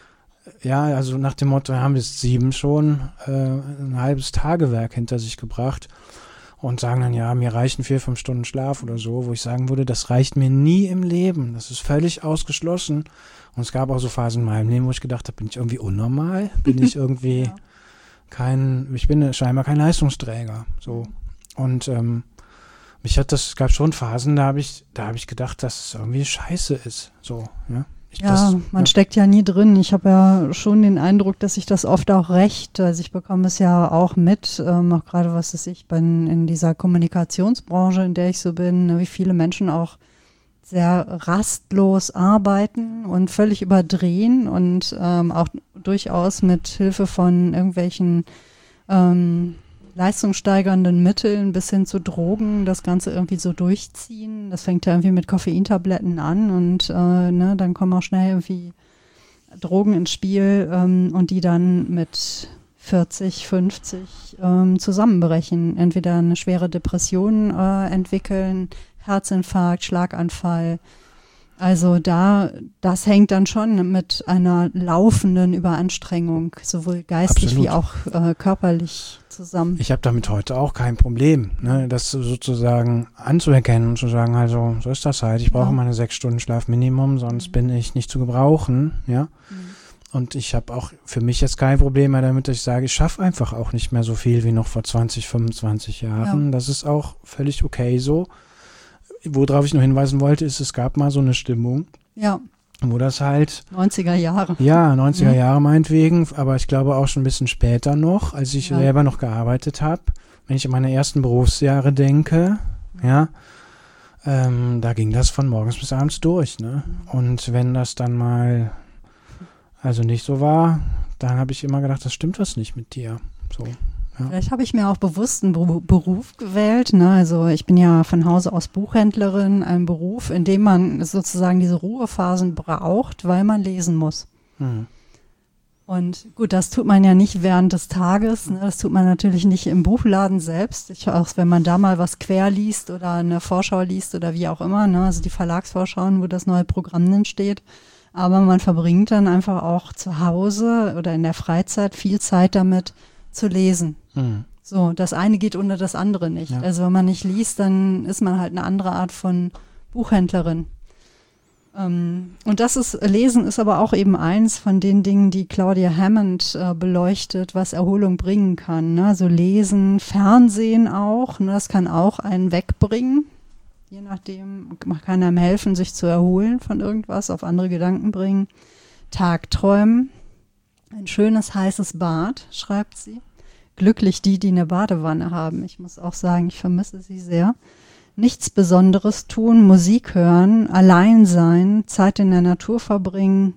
ja, also nach dem Motto, wir haben bis sieben schon äh, ein halbes Tagewerk hinter sich gebracht. Und sagen dann, ja, mir reichen vier, fünf Stunden Schlaf oder so, wo ich sagen würde, das reicht mir nie im Leben. Das ist völlig ausgeschlossen. Und es gab auch so Phasen in meinem Leben, wo ich gedacht habe, bin ich irgendwie unnormal? Bin ich irgendwie ja. kein, ich bin scheinbar kein Leistungsträger. So. Und ähm, mich hat das, es gab schon Phasen, da habe ich, da habe ich gedacht, dass es irgendwie scheiße ist. So, ja. Ich ja, das, man ja. steckt ja nie drin. Ich habe ja schon den Eindruck, dass sich das oft auch rächt. Also ich bekomme es ja auch mit, ähm, auch gerade was weiß ich, bin in dieser Kommunikationsbranche, in der ich so bin, wie viele Menschen auch sehr rastlos arbeiten und völlig überdrehen und ähm, auch durchaus mit Hilfe von irgendwelchen ähm, leistungssteigernden Mitteln bis hin zu Drogen das Ganze irgendwie so durchziehen. Das fängt ja irgendwie mit Koffeintabletten an und äh, ne, dann kommen auch schnell irgendwie Drogen ins Spiel ähm, und die dann mit vierzig, fünfzig ähm, zusammenbrechen. Entweder eine schwere Depression äh, entwickeln, Herzinfarkt, Schlaganfall. Also da, das hängt dann schon mit einer laufenden Überanstrengung, sowohl geistig Absolut. wie auch äh, körperlich zusammen. Ich habe damit heute auch kein Problem, ne, das sozusagen anzuerkennen und zu sagen, also so ist das halt, ich brauche ja. meine sechs Stunden Schlaf Minimum, sonst mhm. bin ich nicht zu gebrauchen, ja. Mhm. Und ich habe auch für mich jetzt kein Problem mehr damit, dass ich sage, ich schaffe einfach auch nicht mehr so viel wie noch vor zwanzig, fünfundzwanzig Jahren. Ja. Das ist auch völlig okay so. Worauf ich nur hinweisen wollte, ist, es gab mal so eine Stimmung, ja. wo das halt neunziger Jahre. Ja, neunziger mhm. Jahre meinetwegen, aber ich glaube auch schon ein bisschen später noch, als ich ja. selber noch gearbeitet habe. Wenn ich an meine ersten Berufsjahre denke, mhm. ja, ähm, da ging das von morgens bis abends durch, ne? Mhm. Und wenn das dann mal also nicht so war, dann habe ich immer gedacht, das stimmt was nicht mit dir. So. Ja. Vielleicht habe ich mir auch bewusst einen Beruf gewählt. Ne? Also ich bin ja von Hause aus Buchhändlerin, ein Beruf, in dem man sozusagen diese Ruhephasen braucht, weil man lesen muss. Mhm. Und gut, das tut man ja nicht während des Tages, ne? Das tut man natürlich nicht im Buchladen selbst. Ich, auch wenn man da mal was quer liest oder eine Vorschau liest oder wie auch immer, ne? Also die Verlagsvorschauen, wo das neue Programm drin steht. Aber man verbringt dann einfach auch zu Hause oder in der Freizeit viel Zeit damit zu lesen. Mhm. So, das eine geht ohne das andere nicht. Ja. Also wenn man nicht liest, dann ist man halt eine andere Art von Buchhändlerin. Ähm, und das ist, Lesen ist aber auch eben eins von den Dingen, die Claudia Hammond äh, beleuchtet, was Erholung bringen kann. Ne? Also Lesen, Fernsehen auch, ne? Das kann auch einen wegbringen. Je nachdem, kann einem helfen, sich zu erholen von irgendwas, auf andere Gedanken bringen. Tagträumen, ein schönes heißes Bad, schreibt sie. Glücklich die, die eine Badewanne haben. Ich muss auch sagen, ich vermisse sie sehr. Nichts Besonderes tun, Musik hören, allein sein, Zeit in der Natur verbringen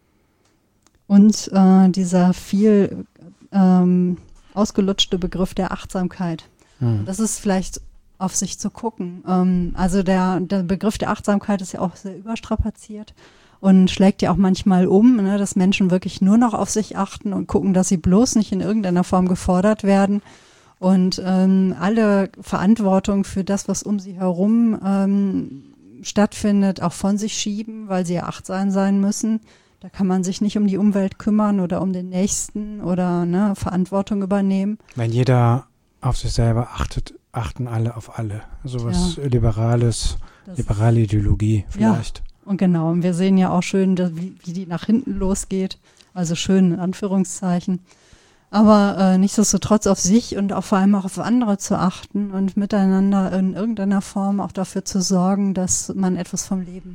und äh, dieser viel ähm, ausgelutschte Begriff der Achtsamkeit. Mhm. Das ist vielleicht auf sich zu gucken. Ähm, also der, der Begriff der Achtsamkeit ist ja auch sehr überstrapaziert und schlägt ja auch manchmal um, ne, dass Menschen wirklich nur noch auf sich achten und gucken, dass sie bloß nicht in irgendeiner Form gefordert werden. Und ähm, alle Verantwortung für das, was um sie herum ähm, stattfindet, auch von sich schieben, weil sie ja achtsam sein müssen. Da kann man sich nicht um die Umwelt kümmern oder um den Nächsten oder ne, Verantwortung übernehmen. Wenn jeder auf sich selber achtet, achten alle auf alle. So was Ja. Liberales, Das- liberale Ideologie vielleicht. Ja, und genau. Und wir sehen ja auch schön, dass, wie, wie die nach hinten losgeht. Also schön in Anführungszeichen. Aber äh, nichtsdestotrotz auf sich und auch vor allem auch auf andere zu achten und miteinander in irgendeiner Form auch dafür zu sorgen, dass man etwas vom Leben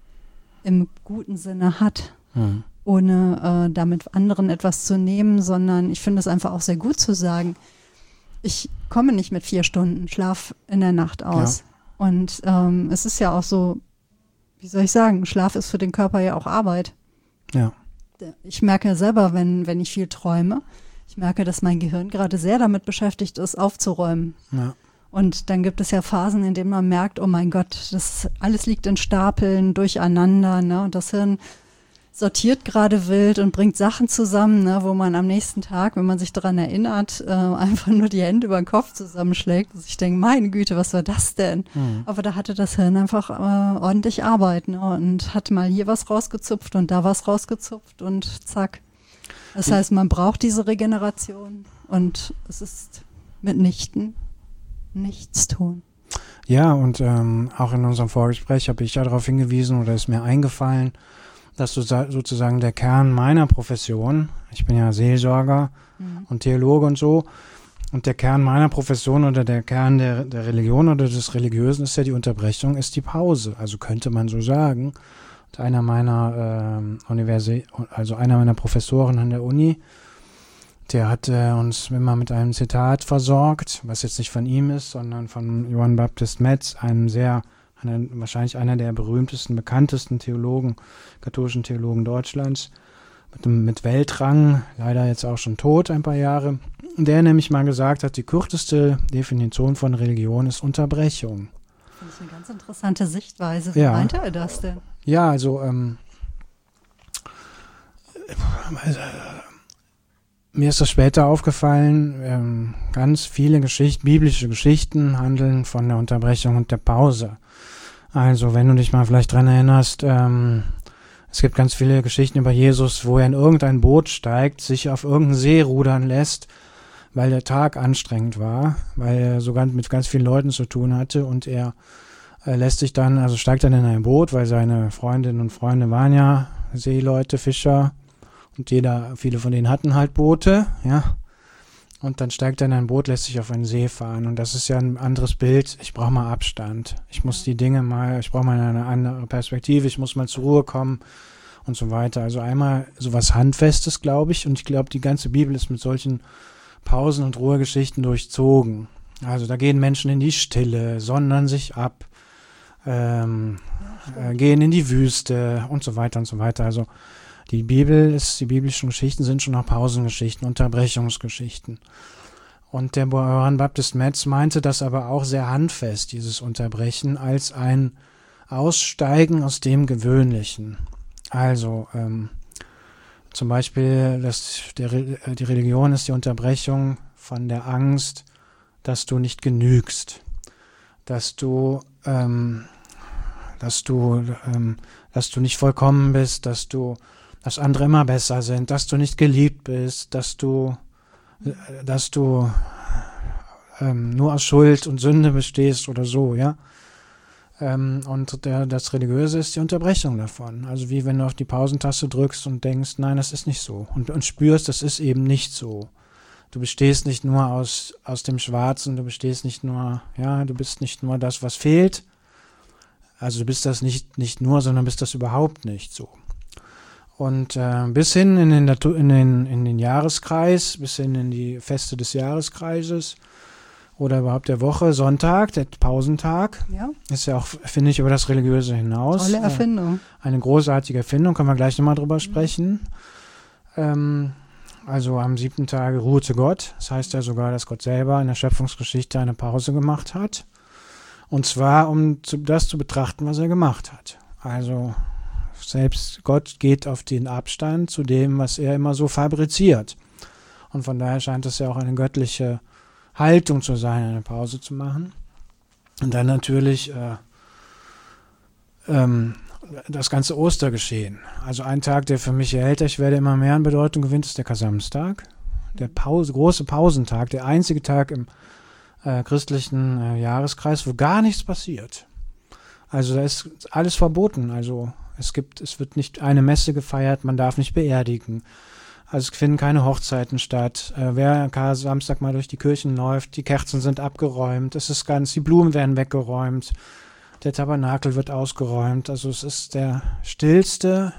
im guten Sinne hat, Mhm. ohne äh, damit anderen etwas zu nehmen, sondern ich finde es einfach auch sehr gut zu sagen, ich komme nicht mit vier Stunden Schlaf in der Nacht aus. Und ähm, es ist ja auch so, wie soll ich sagen, Schlaf ist für den Körper ja auch Arbeit. Ja. Ich merke ja selber, wenn, wenn ich viel träume, ich merke, dass mein Gehirn gerade sehr damit beschäftigt ist, aufzuräumen. Ja. Und dann gibt es ja Phasen, in denen man merkt, oh mein Gott, das alles liegt in Stapeln, durcheinander, ne? Und das Hirn sortiert gerade wild und bringt Sachen zusammen, ne? Wo man am nächsten Tag, wenn man sich daran erinnert, äh, einfach nur die Hände über den Kopf zusammenschlägt. Und ich denke, meine Güte, was war das denn? Mhm. Aber da hatte das Hirn einfach äh, ordentlich Arbeit, ne? Und hat mal hier was rausgezupft und da was rausgezupft und zack. Das heißt, man braucht diese Regeneration und es ist mitnichten nichts tun. Ja, und ähm, auch in unserem Vorgespräch habe ich ja darauf hingewiesen oder ist mir eingefallen, dass so, sozusagen der Kern meiner Profession, ich bin ja Seelsorger Mhm. und Theologe und so, und der Kern meiner Profession oder der Kern der, der Religion oder des Religiösen ist ja die Unterbrechung, ist die Pause. Also könnte man so sagen. Und einer meiner ähm, Universi- also einer meiner Professoren an der Uni, der hat äh, uns immer mit einem Zitat versorgt, was jetzt nicht von ihm ist, sondern von Johann Baptist Metz, einem sehr, einer, wahrscheinlich einer der berühmtesten, bekanntesten Theologen, katholischen Theologen Deutschlands, mit, dem- mit Weltrang, leider jetzt auch schon tot, ein paar Jahre, der nämlich mal gesagt hat, die kürzeste Definition von Religion ist Unterbrechung. Das ist eine ganz interessante Sichtweise. Wie Ja. meinte er das denn? Ja, also ähm, äh, mir ist das später aufgefallen, ähm, ganz viele Geschichten, biblische Geschichten handeln von der Unterbrechung und der Pause. Also wenn du dich mal vielleicht dran erinnerst, ähm, es gibt ganz viele Geschichten über Jesus, wo er in irgendein Boot steigt, sich auf irgendeinen See rudern lässt, weil der Tag anstrengend war, weil er sogar mit ganz vielen Leuten zu tun hatte und er äh, lässt sich dann, also steigt dann in ein Boot, weil seine Freundinnen und Freunde waren ja Seeleute, Fischer und jeder, viele von denen hatten halt Boote, ja. Und dann steigt er in ein Boot, lässt sich auf einen See fahren und das ist ja ein anderes Bild. Ich brauche mal Abstand. Ich muss die Dinge mal, ich brauche mal eine andere Perspektive, ich muss mal zur Ruhe kommen und so weiter. Also einmal sowas Handfestes, glaube ich, und ich glaube, die ganze Bibel ist mit solchen Pausen und Ruhegeschichten durchzogen. Also da gehen Menschen in die Stille, sondern sich ab, ähm, äh, gehen in die Wüste und so weiter und so weiter. Also die Bibel ist, die biblischen Geschichten sind schon auch Pausengeschichten, Unterbrechungsgeschichten. Und der Johann Baptist Metz meinte das aber auch sehr handfest, dieses Unterbrechen, als ein Aussteigen aus dem Gewöhnlichen. Also, ähm, Zum Beispiel, dass der, die Religion ist die Unterbrechung von der Angst, dass du nicht genügst, dass du, ähm, dass du, ähm, dass du nicht vollkommen bist, dass du, dass andere immer besser sind, dass du nicht geliebt bist, dass du, äh, dass du ähm, nur aus Schuld und Sünde bestehst oder so, ja. Ähm, und der, das Religiöse ist die Unterbrechung davon. Also wie wenn du auf die Pausentaste drückst und denkst, nein, das ist nicht so. Und, und spürst, das ist eben nicht so. Du bestehst nicht nur aus, aus dem Schwarzen, du bestehst nicht nur, ja, du bist nicht nur das, was fehlt. Also du bist das nicht, nicht nur, sondern bist das überhaupt nicht so. Und äh, bis hin in den, in, den, in den Jahreskreis, bis hin in die Feste des Jahreskreises, oder überhaupt der Woche, Sonntag, der Pausentag, ja. Ist ja auch, finde ich, über das Religiöse hinaus. Tolle Erfindung. Äh, eine großartige Erfindung, können wir gleich nochmal drüber mhm. sprechen. Ähm, also am siebten Tage ruhte Gott. Das heißt ja sogar, dass Gott selber in der Schöpfungsgeschichte eine Pause gemacht hat. Und zwar, um zu, das zu betrachten, was er gemacht hat. Also selbst Gott geht auf den Abstand zu dem, was er immer so fabriziert. Und von daher scheint es ja auch eine göttliche Haltung zu sein, eine Pause zu machen. Und dann natürlich äh, ähm, das ganze Ostergeschehen. Also ein Tag, der für mich je älter ich werde, immer mehr an Bedeutung gewinnt, ist der Kar-Samstag. Der Pause, große Pausentag, der einzige Tag im äh, christlichen äh, Jahreskreis, wo gar nichts passiert. Also da ist alles verboten. Also es gibt, es wird nicht eine Messe gefeiert, man darf nicht beerdigen. Also es finden keine Hochzeiten statt. Äh, wer Kar-Samstag mal durch die Kirchen läuft, die Kerzen sind abgeräumt, es ist ganz, die Blumen werden weggeräumt, der Tabernakel wird ausgeräumt. Also es ist der stillste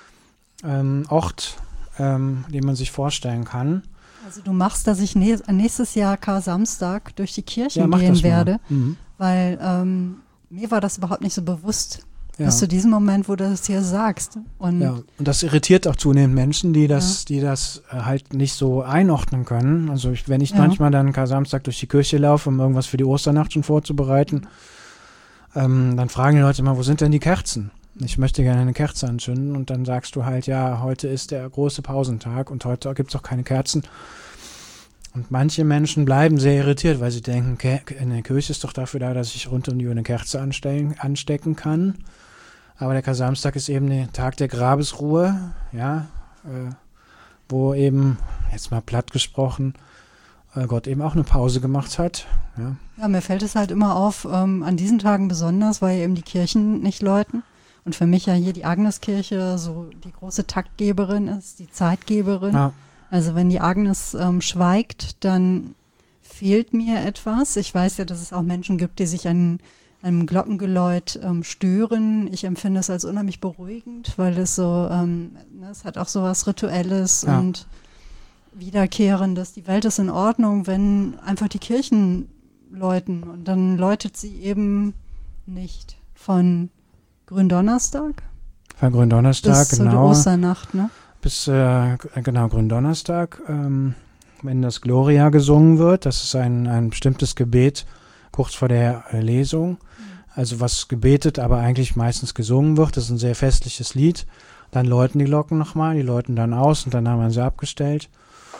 ähm, Ort, ähm, den man sich vorstellen kann. Also du machst, dass ich nä- nächstes Jahr Kar-Samstag durch die Kirchen Ja, mach gehen das mal. werde, Mhm. weil ähm, mir war das überhaupt nicht so bewusst. Ja. Bis zu diesem Moment, wo du das hier sagst. Und Ja, und das irritiert auch zunehmend Menschen, die das, ja. die das äh, halt nicht so einordnen können. Also ich, wenn ich ja. manchmal dann Kar-Samstag durch die Kirche laufe, um irgendwas für die Osternacht schon vorzubereiten, ähm, dann fragen die Leute immer, wo sind denn die Kerzen? Ich möchte gerne eine Kerze anzünden und dann sagst du halt, ja, heute ist der große Pausentag und heute gibt es auch keine Kerzen. Und manche Menschen bleiben sehr irritiert, weil sie denken, eine Kirche ist doch dafür da, dass ich rund um die Uhr eine Kerze anstellen, anstecken kann. Aber der Kar-Samstag ist eben der Tag der Grabesruhe, ja, äh, wo eben, jetzt mal platt gesprochen, äh, Gott eben auch eine Pause gemacht hat. Ja, ja mir fällt es halt immer auf, ähm, an diesen Tagen besonders, weil eben die Kirchen nicht läuten. Und für mich ja hier die Agneskirche so die große Taktgeberin ist, die Zeitgeberin. Ja. Also wenn die Agnes ähm, schweigt, dann fehlt mir etwas. Ich weiß ja, dass es auch Menschen gibt, die sich an einem Glockengeläut ähm, stören. Ich empfinde es als unheimlich beruhigend, weil es so, ähm, ne, es hat auch so was Rituelles ja. und Wiederkehrendes. Die Welt ist in Ordnung, wenn einfach die Kirchen läuten. Und dann läutet sie eben nicht von Gründonnerstag. Von Gründonnerstag, bis genau. zur Osternacht, ne? Bis, äh, genau, Gründonnerstag, ähm, wenn das Gloria gesungen wird. Das ist ein, ein bestimmtes Gebet kurz vor der äh, Lesung. Also was gebetet, aber eigentlich meistens gesungen wird. Das ist ein sehr festliches Lied. Dann läuten die Glocken nochmal, die läuten dann aus und dann haben wir sie abgestellt.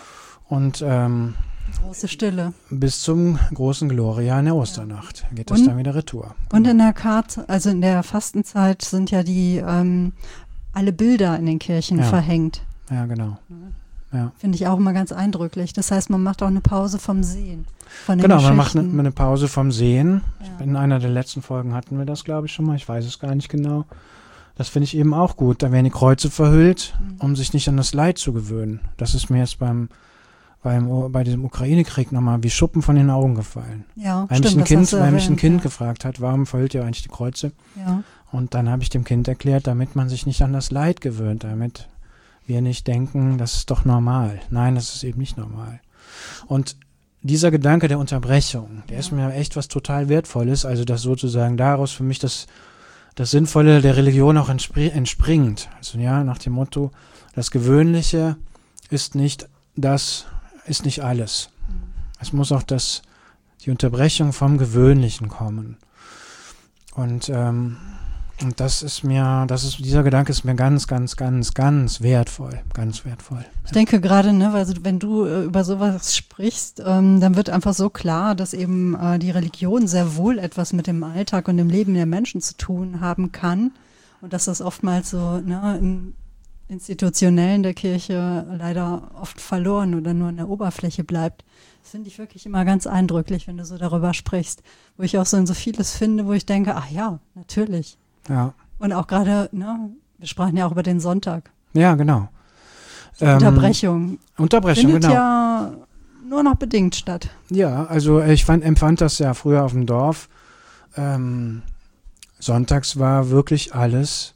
Und ähm, große Stille. Bis zum großen Gloria in der Osternacht ja. geht das und, dann wieder retour. Und in der Karte, also in der Fastenzeit sind ja die ähm, alle Bilder in den Kirchen ja. verhängt. verhängt. Ja, genau. Ja. Finde ich auch immer ganz eindrücklich. Das heißt, man macht auch eine Pause vom Sehen. Von den genau, man macht Geschichten. eine, eine Pause vom Sehen. Ja. In einer der letzten Folgen hatten wir das, glaube ich, schon mal. Ich weiß es gar nicht genau. Das finde ich eben auch gut. Da werden die Kreuze verhüllt, mhm. um sich nicht an das Leid zu gewöhnen. Das ist mir jetzt beim, beim bei diesem Ukraine-Krieg nochmal wie Schuppen von den Augen gefallen. Ja, weil stimmt, mich ein Kind, weil mich ein erwähnt, Kind ja. gefragt hat, warum verhüllt ihr eigentlich die Kreuze? Ja. Und dann habe ich dem Kind erklärt, damit man sich nicht an das Leid gewöhnt, damit wir nicht denken, das ist doch normal. Nein, das ist eben nicht normal. Und dieser Gedanke der Unterbrechung, der ja. ist mir echt was total Wertvolles, also dass sozusagen daraus für mich das, das Sinnvolle der Religion auch entspr- entspringt. Also ja, nach dem Motto, das Gewöhnliche ist nicht das, ist nicht alles. Mhm. Es muss auch das, die Unterbrechung vom Gewöhnlichen kommen. Und ähm, Und das ist mir, das ist, dieser Gedanke ist mir ganz, ganz, ganz, ganz wertvoll, ganz wertvoll. Ich denke gerade, ne, weil wenn du äh, über sowas sprichst, ähm, dann wird einfach so klar, dass eben äh, die Religion sehr wohl etwas mit dem Alltag und dem Leben der Menschen zu tun haben kann und dass das oftmals so, ne, in institutionellen der Kirche leider oft verloren oder nur an der Oberfläche bleibt. Das finde ich wirklich immer ganz eindrücklich, wenn du so darüber sprichst, wo ich auch so in so vieles finde, wo ich denke, ach ja, natürlich. Ja. Und auch gerade, ne, wir sprachen ja auch über den Sonntag. Ja, genau. Die Unterbrechung. Ähm, Unterbrechung, findet genau. ja nur noch bedingt statt. Ja, also ich fand, empfand das ja früher auf dem Dorf. Ähm, sonntags war wirklich alles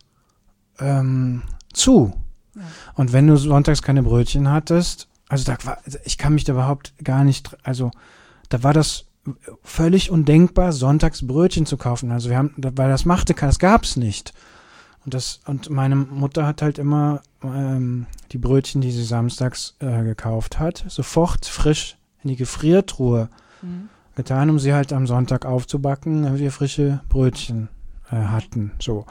ähm, zu. Ja. Und wenn du sonntags keine Brötchen hattest, also da war, ich kann mich da überhaupt gar nicht, also da war das völlig undenkbar, sonntags Brötchen zu kaufen. Also wir haben, weil das machte, das gab's nicht. Und das, und meine Mutter hat halt immer ähm, die Brötchen, die sie samstags äh, gekauft hat, sofort frisch in die Gefriertruhe mhm. getan, um sie halt am Sonntag aufzubacken, damit wir frische Brötchen äh, hatten. So.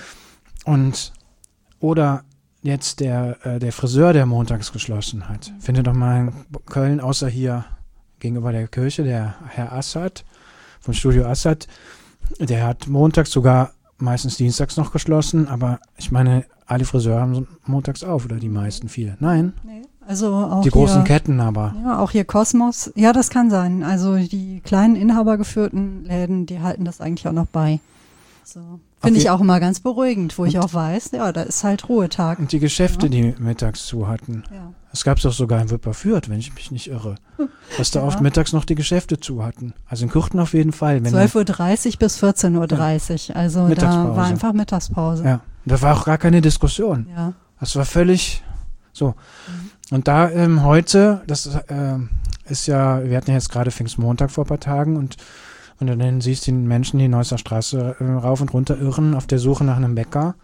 Und oder jetzt der, äh, der Friseur, der montags geschlossen hat. Mhm. Findet doch mal in Köln, außer hier gegenüber der Kirche, der Herr Assad von Studio Assad, der hat montags sogar meistens dienstags noch geschlossen, aber ich meine, alle Friseure haben montags auf, oder die meisten, viele. Nein. Nee, also auch die großen hier, Ketten aber. Ja, auch hier Kosmos. Ja, das kann sein. Also die kleinen inhabergeführten Läden, die halten das eigentlich auch noch bei. So. Finde ich auch immer ganz beruhigend, wo ich auch weiß, ja, da ist halt Ruhetag. Und die Geschäfte, ja. die mittags zu hatten. Ja. Das gab es doch sogar in Wipperfürth, wenn ich mich nicht irre. Dass da ja. oft mittags noch die Geschäfte zu hatten. Also in Kürten auf jeden Fall. zwölf Uhr dreißig bis vierzehn Uhr dreißig. Ja. Also da war einfach Mittagspause. Ja, da war auch gar keine Diskussion. Ja. Das war völlig so. Mhm. Und da ähm, heute, das äh, ist ja, wir hatten ja jetzt gerade Pfingstmontag vor ein paar Tagen und Und dann siehst du die Menschen, die in Neusser Straße äh, rauf und runter irren, auf der Suche nach einem Bäcker.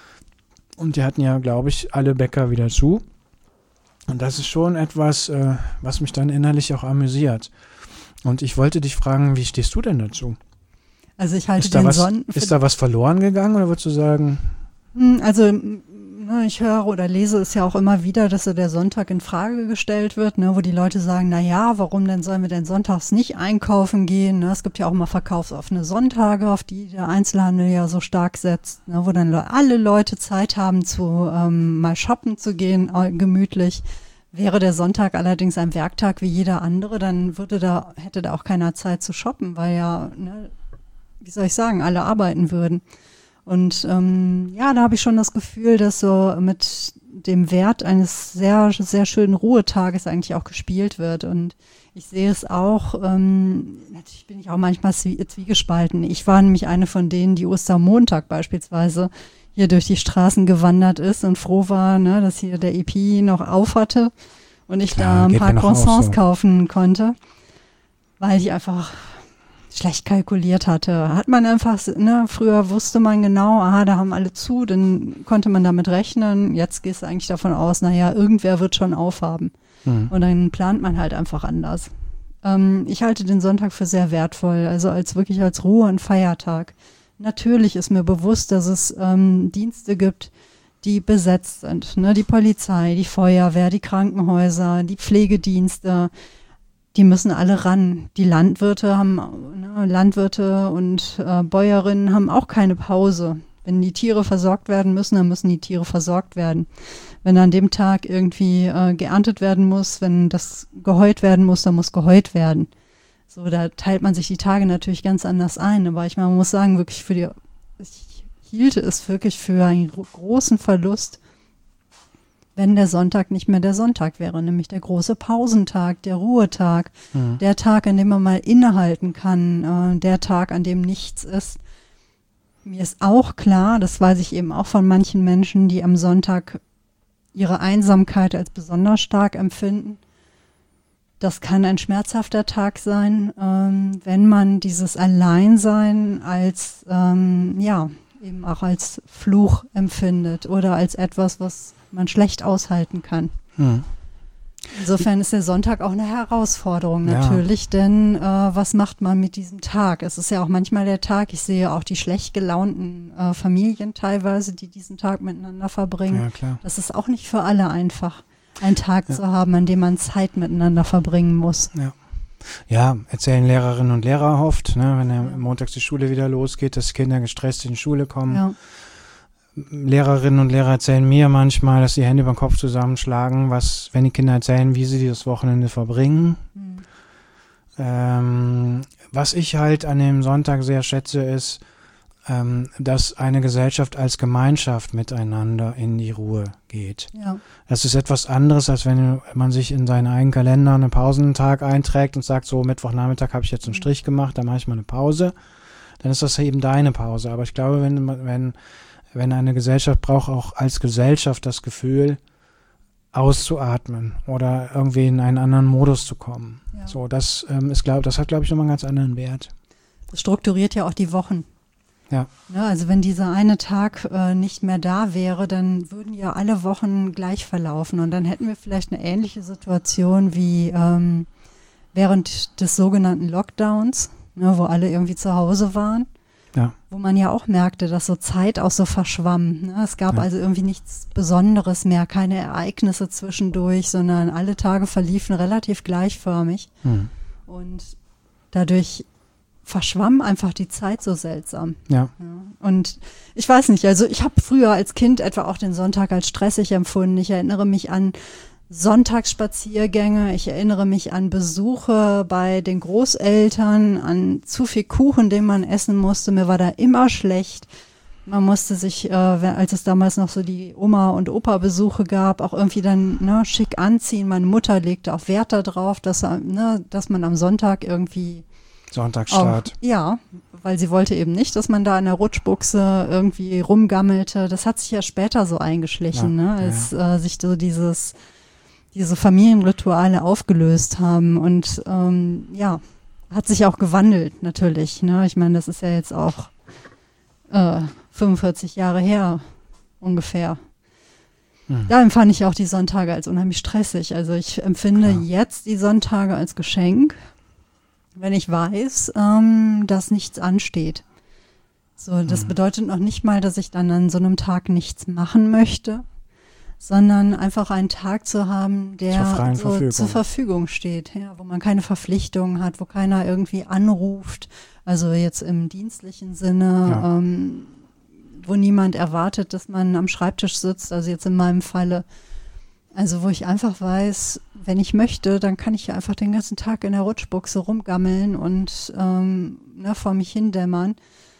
Mhm. Und die hatten ja, glaube ich, alle Bäcker wieder zu. Und das ist schon etwas, äh, was mich dann innerlich auch amüsiert. Und ich wollte dich fragen, wie stehst du denn dazu? Also ich halte ist da den was, Sonnen... Ist da was verloren gegangen oder würdest du sagen... Also ne, ich höre oder lese es ja auch immer wieder, dass so der Sonntag in Frage gestellt wird, ne, wo die Leute sagen, na ja, warum denn sollen wir denn sonntags nicht einkaufen gehen? Ne? Es gibt ja auch immer verkaufsoffene Sonntage, auf die der Einzelhandel ja so stark setzt, ne, wo dann le- alle Leute Zeit haben, zu ähm, mal shoppen zu gehen, äh, gemütlich. Wäre der Sonntag allerdings ein Werktag wie jeder andere, dann würde da hätte da auch keiner Zeit zu shoppen, weil ja, ne, wie soll ich sagen, alle arbeiten würden. Und ähm, ja, da habe ich schon das Gefühl, dass so mit dem Wert eines sehr, sehr schönen Ruhetages eigentlich auch gespielt wird. Und ich sehe es auch, ähm, natürlich bin ich auch manchmal zwie- zwiegespalten. Ich war nämlich eine von denen, die Ostermontag beispielsweise hier durch die Straßen gewandert ist und froh war, ne, dass hier der E P noch auf hatte und ich Klar, da ein paar Croissants so. kaufen konnte, weil ich einfach schlecht kalkuliert hatte. Hat man einfach, ne, früher wusste man genau, aha, da haben alle zu, dann konnte man damit rechnen. Jetzt gehst du eigentlich davon aus, naja, irgendwer wird schon aufhaben. Mhm. Und dann plant man halt einfach anders. Ähm, ich halte den Sonntag für sehr wertvoll, also als wirklich als Ruhe- und Feiertag. Natürlich ist mir bewusst, dass es ähm, Dienste gibt, die besetzt sind. Ne? Die Polizei, die Feuerwehr, die Krankenhäuser, die Pflegedienste, die müssen alle ran. Die Landwirte haben, ne, Landwirte und äh, Bäuerinnen haben auch keine Pause. Wenn die Tiere versorgt werden müssen, dann müssen die Tiere versorgt werden. Wenn an dem Tag irgendwie äh, geerntet werden muss, wenn das geheut werden muss, dann muss geheut werden. So, da teilt man sich die Tage natürlich ganz anders ein. Aber ich meine, man muss sagen, wirklich für die, ich hielte es wirklich für einen großen Verlust, wenn der Sonntag nicht mehr der Sonntag wäre, nämlich der große Pausentag, der Ruhetag, mhm. der Tag, an dem man mal innehalten kann, äh, der Tag, an dem nichts ist. Mir ist auch klar, das weiß ich eben auch von manchen Menschen, die am Sonntag ihre Einsamkeit als besonders stark empfinden. Das kann ein schmerzhafter Tag sein, ähm, wenn man dieses Alleinsein als, ähm, ja, eben auch als Fluch empfindet oder als etwas, was man schlecht aushalten kann. Hm. Insofern ist der Sonntag auch eine Herausforderung natürlich, ja. denn äh, was macht man mit diesem Tag? Es ist ja auch manchmal der Tag, ich sehe auch die schlecht gelaunten äh, Familien teilweise, die diesen Tag miteinander verbringen. Ja, klar. Das ist auch nicht für alle einfach, einen Tag ja. zu haben, an dem man Zeit miteinander verbringen muss. Ja. Ja, erzählen Lehrerinnen und Lehrer oft, ne, wenn ja. montags die Schule wieder losgeht, dass Kinder gestresst in die Schule kommen. Ja. Lehrerinnen und Lehrer erzählen mir manchmal, dass die Hände über den Kopf zusammenschlagen, was, wenn die Kinder erzählen, wie sie dieses Wochenende verbringen. Mhm. Ähm, was ich halt an dem Sonntag sehr schätze, ist, ähm, dass eine Gesellschaft als Gemeinschaft miteinander in die Ruhe geht. Ja. Das ist etwas anderes, als wenn man sich in seinen eigenen Kalender einen Pausentag einträgt und sagt, so Mittwochnachmittag habe ich jetzt einen Strich gemacht, da mache ich mal eine Pause. Dann ist das eben deine Pause. Aber ich glaube, wenn, wenn Wenn eine Gesellschaft braucht auch als Gesellschaft das Gefühl, auszuatmen oder irgendwie in einen anderen Modus zu kommen. Ja. So, das ähm, ist, glaube das hat, glaube ich, nochmal einen ganz anderen Wert. Das strukturiert ja auch die Wochen. Ja. Ja, also wenn dieser eine Tag äh, nicht mehr da wäre, dann würden ja alle Wochen gleich verlaufen und dann hätten wir vielleicht eine ähnliche Situation wie ähm, während des sogenannten Lockdowns, ne, wo alle irgendwie zu Hause waren. Ja. Wo man ja auch merkte, dass so Zeit auch so verschwamm. Ne? Es gab ja. also irgendwie nichts Besonderes mehr, keine Ereignisse zwischendurch, sondern alle Tage verliefen relativ gleichförmig. Mhm. Und dadurch verschwamm einfach die Zeit so seltsam. Ja. Ja. Und ich weiß nicht, also ich habe früher als Kind etwa auch den Sonntag als stressig empfunden. Ich erinnere mich an Sonntagsspaziergänge, ich erinnere mich an Besuche bei den Großeltern, an zu viel Kuchen, den man essen musste. Mir war da immer schlecht. Man musste sich, äh, als es damals noch so die Oma- und Opa-Besuche gab, auch irgendwie dann ne, schick anziehen. Meine Mutter legte auch Wert darauf, dass, ne, dass man am Sonntag irgendwie Sonntagsstart. Auch, ja, weil sie wollte eben nicht, dass man da in der Rutschbuchse irgendwie rumgammelte. Das hat sich ja später so eingeschlichen, ja, ne, als ja. äh, sich so dieses diese Familienrituale aufgelöst haben und ähm, ja, hat sich auch gewandelt natürlich. Ne? Ich meine, das ist ja jetzt auch äh, fünfundvierzig Jahre her ungefähr. Mhm. Da empfand ich auch die Sonntage als unheimlich stressig. Also ich empfinde Klar. jetzt die Sonntage als Geschenk, wenn ich weiß, ähm, dass nichts ansteht. So, das mhm. bedeutet noch nicht mal, dass ich dann an so einem Tag nichts machen möchte, sondern einfach einen Tag zu haben, der zur, so zur Verfügung steht, ja, wo man keine Verpflichtungen hat, wo keiner irgendwie anruft, also jetzt im dienstlichen Sinne, ja. ähm, wo niemand erwartet, dass man am Schreibtisch sitzt, also jetzt in meinem Falle, also wo ich einfach weiß, wenn ich möchte, dann kann ich ja einfach den ganzen Tag in der Rutschbuchse rumgammeln und ähm, ne, vor mich hindämmern.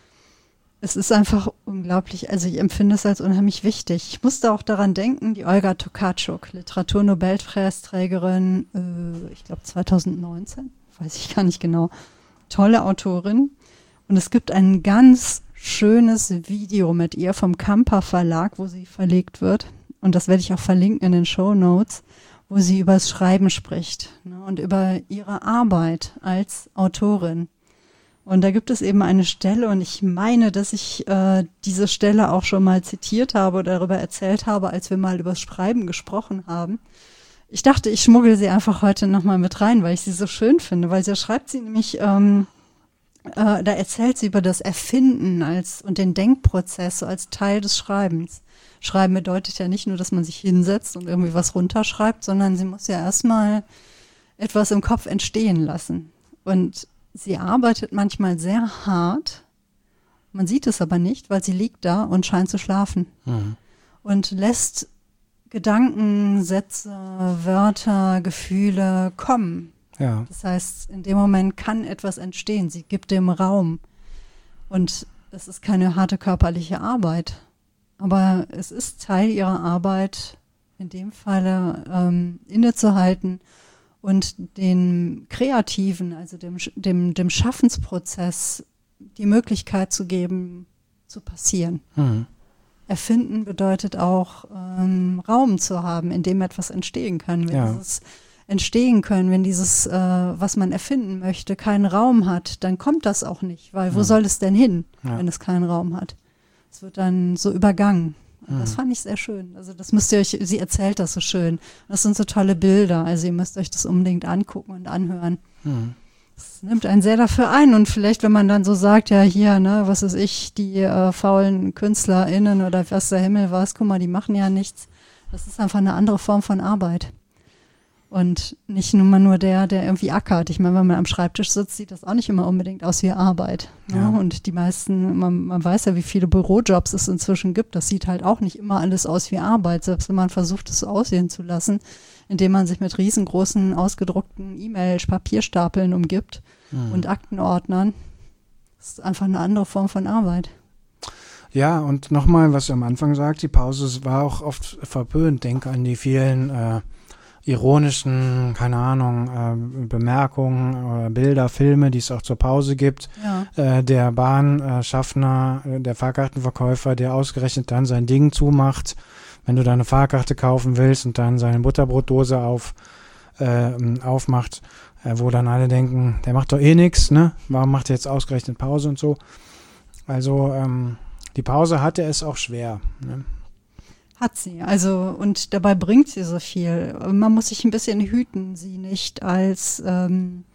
Es ist einfach unglaublich, also ich empfinde es als unheimlich wichtig. Ich musste auch daran denken, die Olga Tokarczuk, Literaturnobelpreisträgerin, äh, ich glaube zweitausendneunzehn, weiß ich gar nicht genau, tolle Autorin. Und es gibt ein ganz schönes Video mit ihr vom Kamper Verlag, wo sie verlegt wird. Und das werde ich auch verlinken in den Shownotes, wo sie über das Schreiben spricht, ne, und über ihre Arbeit als Autorin. Und da gibt es eben eine Stelle, und ich meine, dass ich äh, diese Stelle auch schon mal zitiert habe oder darüber erzählt habe, als wir mal über das Schreiben gesprochen haben. Ich dachte, ich schmuggel sie einfach heute nochmal mit rein, weil ich sie so schön finde, weil sie schreibt sie nämlich, ähm, äh, da erzählt sie über das Erfinden als und den Denkprozess so als Teil des Schreibens. Schreiben bedeutet ja nicht nur, dass man sich hinsetzt und irgendwie was runterschreibt, sondern sie muss ja erstmal etwas im Kopf entstehen lassen. Und sie arbeitet manchmal sehr hart, man sieht es aber nicht, weil sie liegt da und scheint zu schlafen. Mhm. Und lässt Gedanken, Sätze, Wörter, Gefühle kommen. Ja. Das heißt, in dem Moment kann etwas entstehen, sie gibt dem Raum. Und es ist keine harte körperliche Arbeit, aber es ist Teil ihrer Arbeit, in dem Falle ähm, innezuhalten und den Kreativen, also dem, dem, dem Schaffensprozess, die Möglichkeit zu geben, zu passieren. Mhm. Erfinden bedeutet auch, ähm, Raum zu haben, in dem etwas entstehen kann. Wenn ja. dieses entstehen können, wenn dieses, äh, was man erfinden möchte, keinen Raum hat, dann kommt das auch nicht, weil wo ja. soll es denn hin, ja. wenn es keinen Raum hat? Es wird dann so übergangen. Und das fand ich sehr schön. Also das müsst ihr euch, sie erzählt das so schön. Das sind so tolle Bilder, also ihr müsst euch das unbedingt angucken und anhören. Mhm. Das nimmt einen sehr dafür ein und vielleicht, wenn man dann so sagt, ja hier, ne, was weiß ich, die äh, faulen KünstlerInnen oder was der Himmel weiß, guck mal, die machen ja nichts. Das ist einfach eine andere Form von Arbeit. Und nicht nur mal nur der, der irgendwie ackert. Ich meine, wenn man am Schreibtisch sitzt, sieht das auch nicht immer unbedingt aus wie Arbeit. Ne? Ja. Und die meisten, man, man weiß ja, wie viele Bürojobs es inzwischen gibt. Das sieht halt auch nicht immer alles aus wie Arbeit, selbst wenn man versucht, es so aussehen zu lassen, indem man sich mit riesengroßen, ausgedruckten E-Mail-Papierstapeln umgibt mhm. und Aktenordnern. Das ist einfach eine andere Form von Arbeit. Ja, und nochmal, was du am Anfang sagt, die Pause war auch oft verpönt. Denk an die vielen äh, ironischen, keine Ahnung, äh, Bemerkungen, äh, Bilder, Filme, die es auch zur Pause gibt. Ja. Äh, der Bahnschaffner, äh, der Fahrkartenverkäufer, der ausgerechnet dann sein Ding zumacht, wenn du deine Fahrkarte kaufen willst und dann seine Butterbrotdose auf, äh, aufmacht, äh, wo dann alle denken, der macht doch eh nichts, ne? Warum macht er jetzt ausgerechnet Pause und so? Also ähm, die Pause hatte es auch schwer, ne? Hat sie. Also, und dabei bringt sie so viel. Man muss sich ein bisschen hüten, sie nicht als ähm,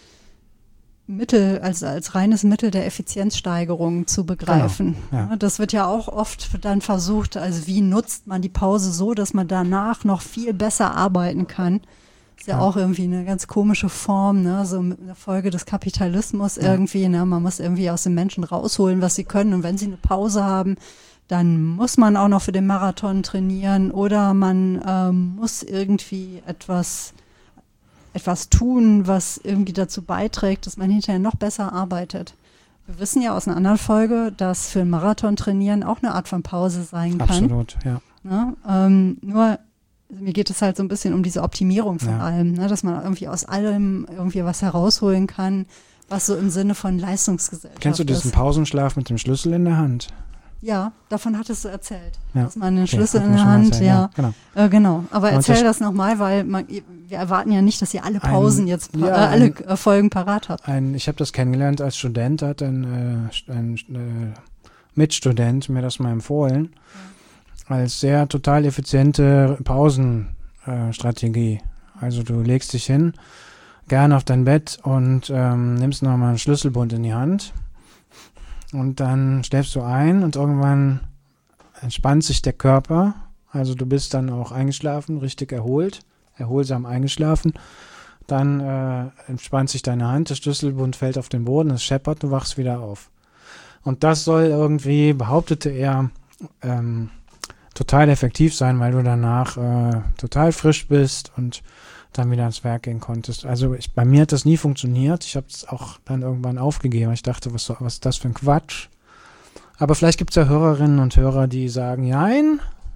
Mittel, als, als reines Mittel der Effizienzsteigerung zu begreifen. Genau, ja. Das wird ja auch oft dann versucht, also wie nutzt man die Pause so, dass man danach noch viel besser arbeiten kann. Ist ja, ja. auch irgendwie eine ganz komische Form, ne? So eine Folge des Kapitalismus ja. irgendwie. Ne? Man muss irgendwie aus den Menschen rausholen, was sie können. Und wenn sie eine Pause haben, dann muss man auch noch für den Marathon trainieren oder man ähm, muss irgendwie etwas, etwas tun, was irgendwie dazu beiträgt, dass man hinterher noch besser arbeitet. Wir wissen ja aus einer anderen Folge, dass für einen Marathon trainieren auch eine Art von Pause sein kann. Absolut, ja. Ne? Ähm, nur mir geht es halt so ein bisschen um diese Optimierung von ja. allem, ne? Dass man irgendwie aus allem irgendwie was herausholen kann, was so im Sinne von Leistungsgesellschaft ist. Kennst du diesen Pausenschlaf mit dem Schlüssel in der Hand? Ja, davon hattest du erzählt. Ja. Dass man den Schlüssel okay, in der Hand, erzählen, ja. ja genau. Äh, genau. Aber Und erzähl das, das nochmal, weil man, wir erwarten ja nicht, dass ihr alle Pausen ein, jetzt, ja, äh, alle ein, äh, Folgen parat habt. Ein, ich habe das kennengelernt als Student, hat ein, äh, ein äh, Mitstudent mir das mal empfohlen, ja. als sehr total effiziente Pausenstrategie. Äh, also du legst dich hin, gerne auf dein Bett und ähm, nimmst nochmal einen Schlüsselbund in die Hand und dann schläfst du ein und irgendwann entspannt sich der Körper, also du bist dann auch eingeschlafen, richtig erholt, erholsam eingeschlafen, dann äh, entspannt sich deine Hand, der Schlüsselbund fällt auf den Boden, es scheppert, du wachst wieder auf. Und das soll irgendwie, behauptete er, ähm, total effektiv sein, weil du danach äh, total frisch bist und dann wieder ans Werk gehen konntest. Also ich, bei mir hat das nie funktioniert, ich habe es auch dann irgendwann aufgegeben, ich dachte, was, was ist das für ein Quatsch? Aber vielleicht gibt es ja Hörerinnen und Hörer, die sagen, nein,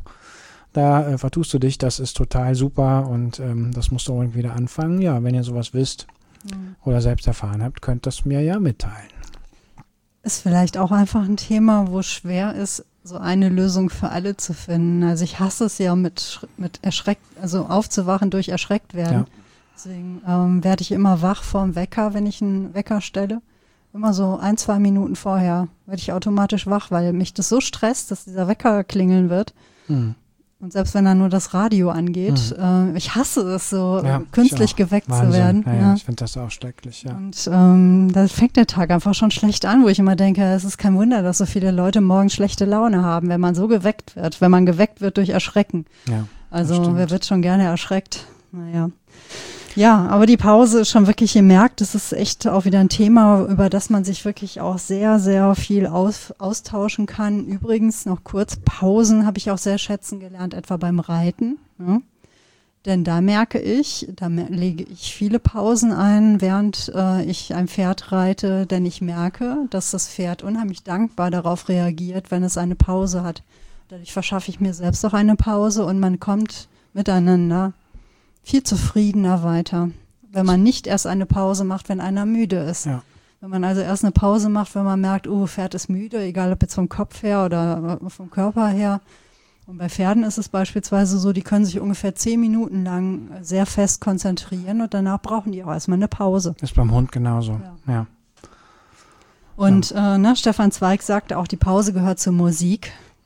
da äh, vertust du dich, das ist total super und ähm, das musst du irgendwie wieder anfangen. Ja, wenn ihr sowas wisst mhm. oder selbst erfahren habt, könnt das mir ja mitteilen. Ist vielleicht auch einfach ein Thema, wo es schwer ist, so eine Lösung für alle zu finden. Also ich hasse es ja mit, mit erschreckt, also aufzuwachen durch erschreckt werden. Ja. Deswegen ähm, werde ich immer wach vorm Wecker, wenn ich einen Wecker stelle. Immer so ein, zwei Minuten vorher werde ich automatisch wach, weil mich das so stresst, dass dieser Wecker klingeln wird. Hm. Und selbst wenn dann nur das Radio angeht, hm. äh, ich hasse es so, ja, künstlich geweckt Wahnsinn. zu werden. Ja, ja. Ja, ich finde das auch schrecklich, ja. Und ähm, da fängt der Tag einfach schon schlecht an, wo ich immer denke, es ist kein Wunder, dass so viele Leute morgens schlechte Laune haben, wenn man so geweckt wird, wenn man geweckt wird durch Erschrecken. Ja, also wer wird schon gerne erschreckt? Naja. Ja, aber die Pause ist schon wirklich gemerkt, das ist echt auch wieder ein Thema, über das man sich wirklich auch sehr, sehr viel aus, austauschen kann. Übrigens noch kurz, Pausen habe ich auch sehr schätzen gelernt, etwa beim Reiten. Ja. Denn da merke ich, da mer- lege ich viele Pausen ein, während äh, ich ein Pferd reite, denn ich merke, dass das Pferd unheimlich dankbar darauf reagiert, wenn es eine Pause hat. Dadurch verschaffe ich mir selbst auch eine Pause und man kommt miteinander viel zufriedener weiter, wenn man nicht erst eine Pause macht, wenn einer müde ist. Ja. Wenn man also erst eine Pause macht, wenn man merkt, oh, Pferd ist müde, egal ob jetzt vom Kopf her oder vom Körper her. Und bei Pferden ist es beispielsweise so, die können sich ungefähr zehn Minuten lang sehr fest konzentrieren und danach brauchen die auch erstmal eine Pause. Ist beim Hund genauso, ja. ja. Und ja. Äh, ne, Stefan Zweig sagte auch, die Pause gehört zur Musik.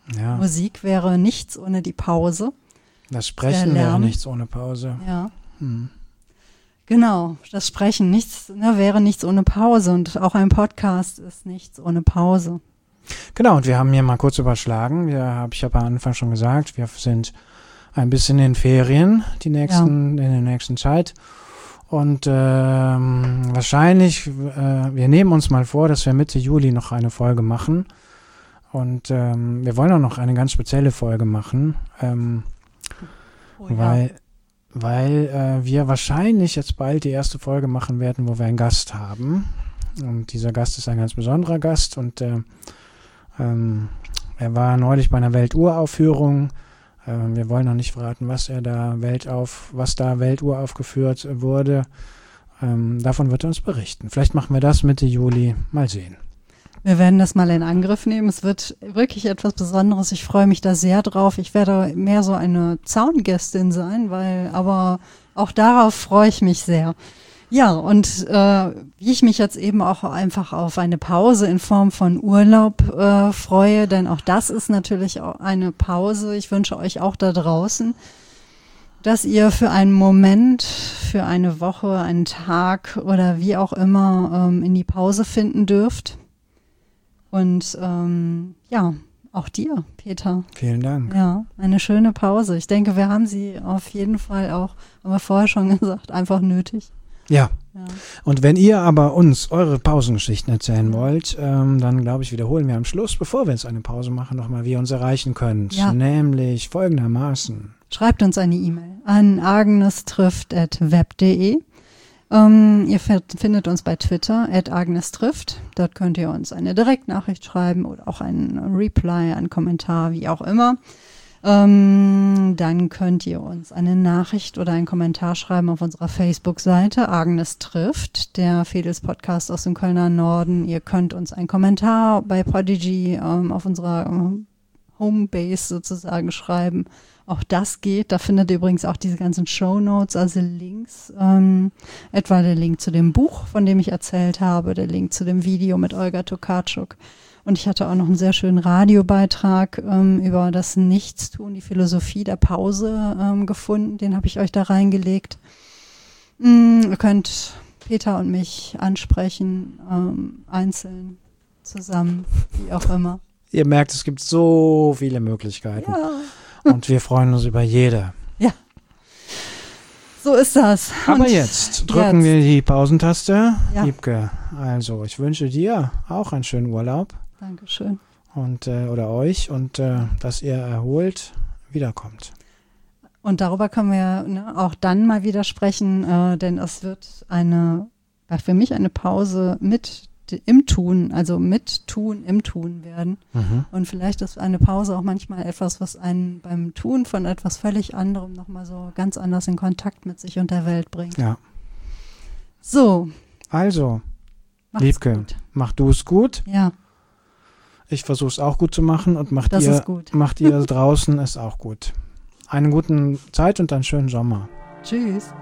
Ja. Musik wäre nichts ohne die Pause. Das Sprechen wäre nichts ohne Pause. Ja. Hm. Genau, das Sprechen nichts, ne, wäre nichts ohne Pause und auch ein Podcast ist nichts ohne Pause. Genau, und wir haben hier mal kurz überschlagen. Wir hab, ich habe am Anfang schon gesagt, wir sind ein bisschen in Ferien die nächsten, ja. in der nächsten Zeit. Und ähm, wahrscheinlich, äh, wir nehmen uns mal vor, dass wir Mitte Juli noch eine Folge machen. Und ähm, wir wollen auch noch eine ganz spezielle Folge machen, ähm, oh, weil, ja. weil äh, wir wahrscheinlich jetzt bald die erste Folge machen werden, wo wir einen Gast haben. Und dieser Gast ist ein ganz besonderer Gast und äh, ähm, er war neulich bei einer Welturaufführung. Äh, wir wollen noch nicht verraten, was er da Weltauf, was da Welturaufgeführt wurde. Ähm, davon wird er uns berichten. Vielleicht machen wir das Mitte Juli. Mal sehen. Wir werden das mal in Angriff nehmen. Es wird wirklich etwas Besonderes. Ich freue mich da sehr drauf. Ich werde mehr so eine Zaungästin sein, weil, aber auch darauf freue ich mich sehr. Ja, und äh, wie ich mich jetzt eben auch einfach auf eine Pause in Form von Urlaub äh, freue, denn auch das ist natürlich auch eine Pause. Ich wünsche euch auch da draußen, dass ihr für einen Moment, für eine Woche, einen Tag oder wie auch immer ähm, in die Pause finden dürft. Und ähm, ja, auch dir, Peter. Vielen Dank. Ja, eine schöne Pause. Ich denke, wir haben sie auf jeden Fall auch, haben wir vorher schon gesagt, einfach nötig. Ja. Ja. Und wenn ihr aber uns eure Pausengeschichten erzählen wollt, ähm, dann glaube ich, wiederholen wir am Schluss, bevor wir jetzt eine Pause machen, nochmal, wie ihr uns erreichen könnt. Ja. Nämlich folgendermaßen. Schreibt uns eine E-Mail an agnestrifft at web punkt de. Ähm, ihr findet uns bei Twitter, at agnestrifft. Dort könnt ihr uns eine Direktnachricht schreiben oder auch einen Reply, einen Kommentar, wie auch immer. Ähm, dann könnt ihr uns eine Nachricht oder einen Kommentar schreiben auf unserer Facebook-Seite Agnes trifft, der Fedels Podcast aus dem Kölner Norden. Ihr könnt uns einen Kommentar bei Podigy ähm, auf unserer ähm, Homebase sozusagen schreiben. Auch das geht. Da findet ihr übrigens auch diese ganzen Shownotes, also Links. Ähm, etwa der Link zu dem Buch, von dem ich erzählt habe, der Link zu dem Video mit Olga Tokarczuk. Und ich hatte auch noch einen sehr schönen Radiobeitrag ähm, über das Nichtstun, die Philosophie der Pause ähm, gefunden. Den habe ich euch da reingelegt. Mm, ihr könnt Peter und mich ansprechen, ähm, einzeln, zusammen, wie auch immer. Ihr merkt, es gibt so viele Möglichkeiten. Ja. Und wir freuen uns über jede. Ja. So ist das. Aber Und jetzt drücken jetzt. wir die Pausentaste. Ja. Liebke, also ich wünsche dir auch einen schönen Urlaub. Dankeschön. Und, äh, oder euch und äh, dass ihr erholt wiederkommt. Und darüber können wir ne, auch dann mal wieder sprechen, äh, denn es wird eine, für mich eine Pause mit im Tun, also mit Tun im Tun werden. Mhm. Und vielleicht ist eine Pause auch manchmal etwas, was einen beim Tun von etwas völlig anderem nochmal so ganz anders in Kontakt mit sich und der Welt bringt. Ja. So. Also, Macht's Liebke, gut. mach du es gut. Ja. Ich versuche es auch gut zu machen und macht Das ihr, ist gut. macht ihr draußen es auch gut. Eine gute Zeit und einen schönen Sommer. Tschüss.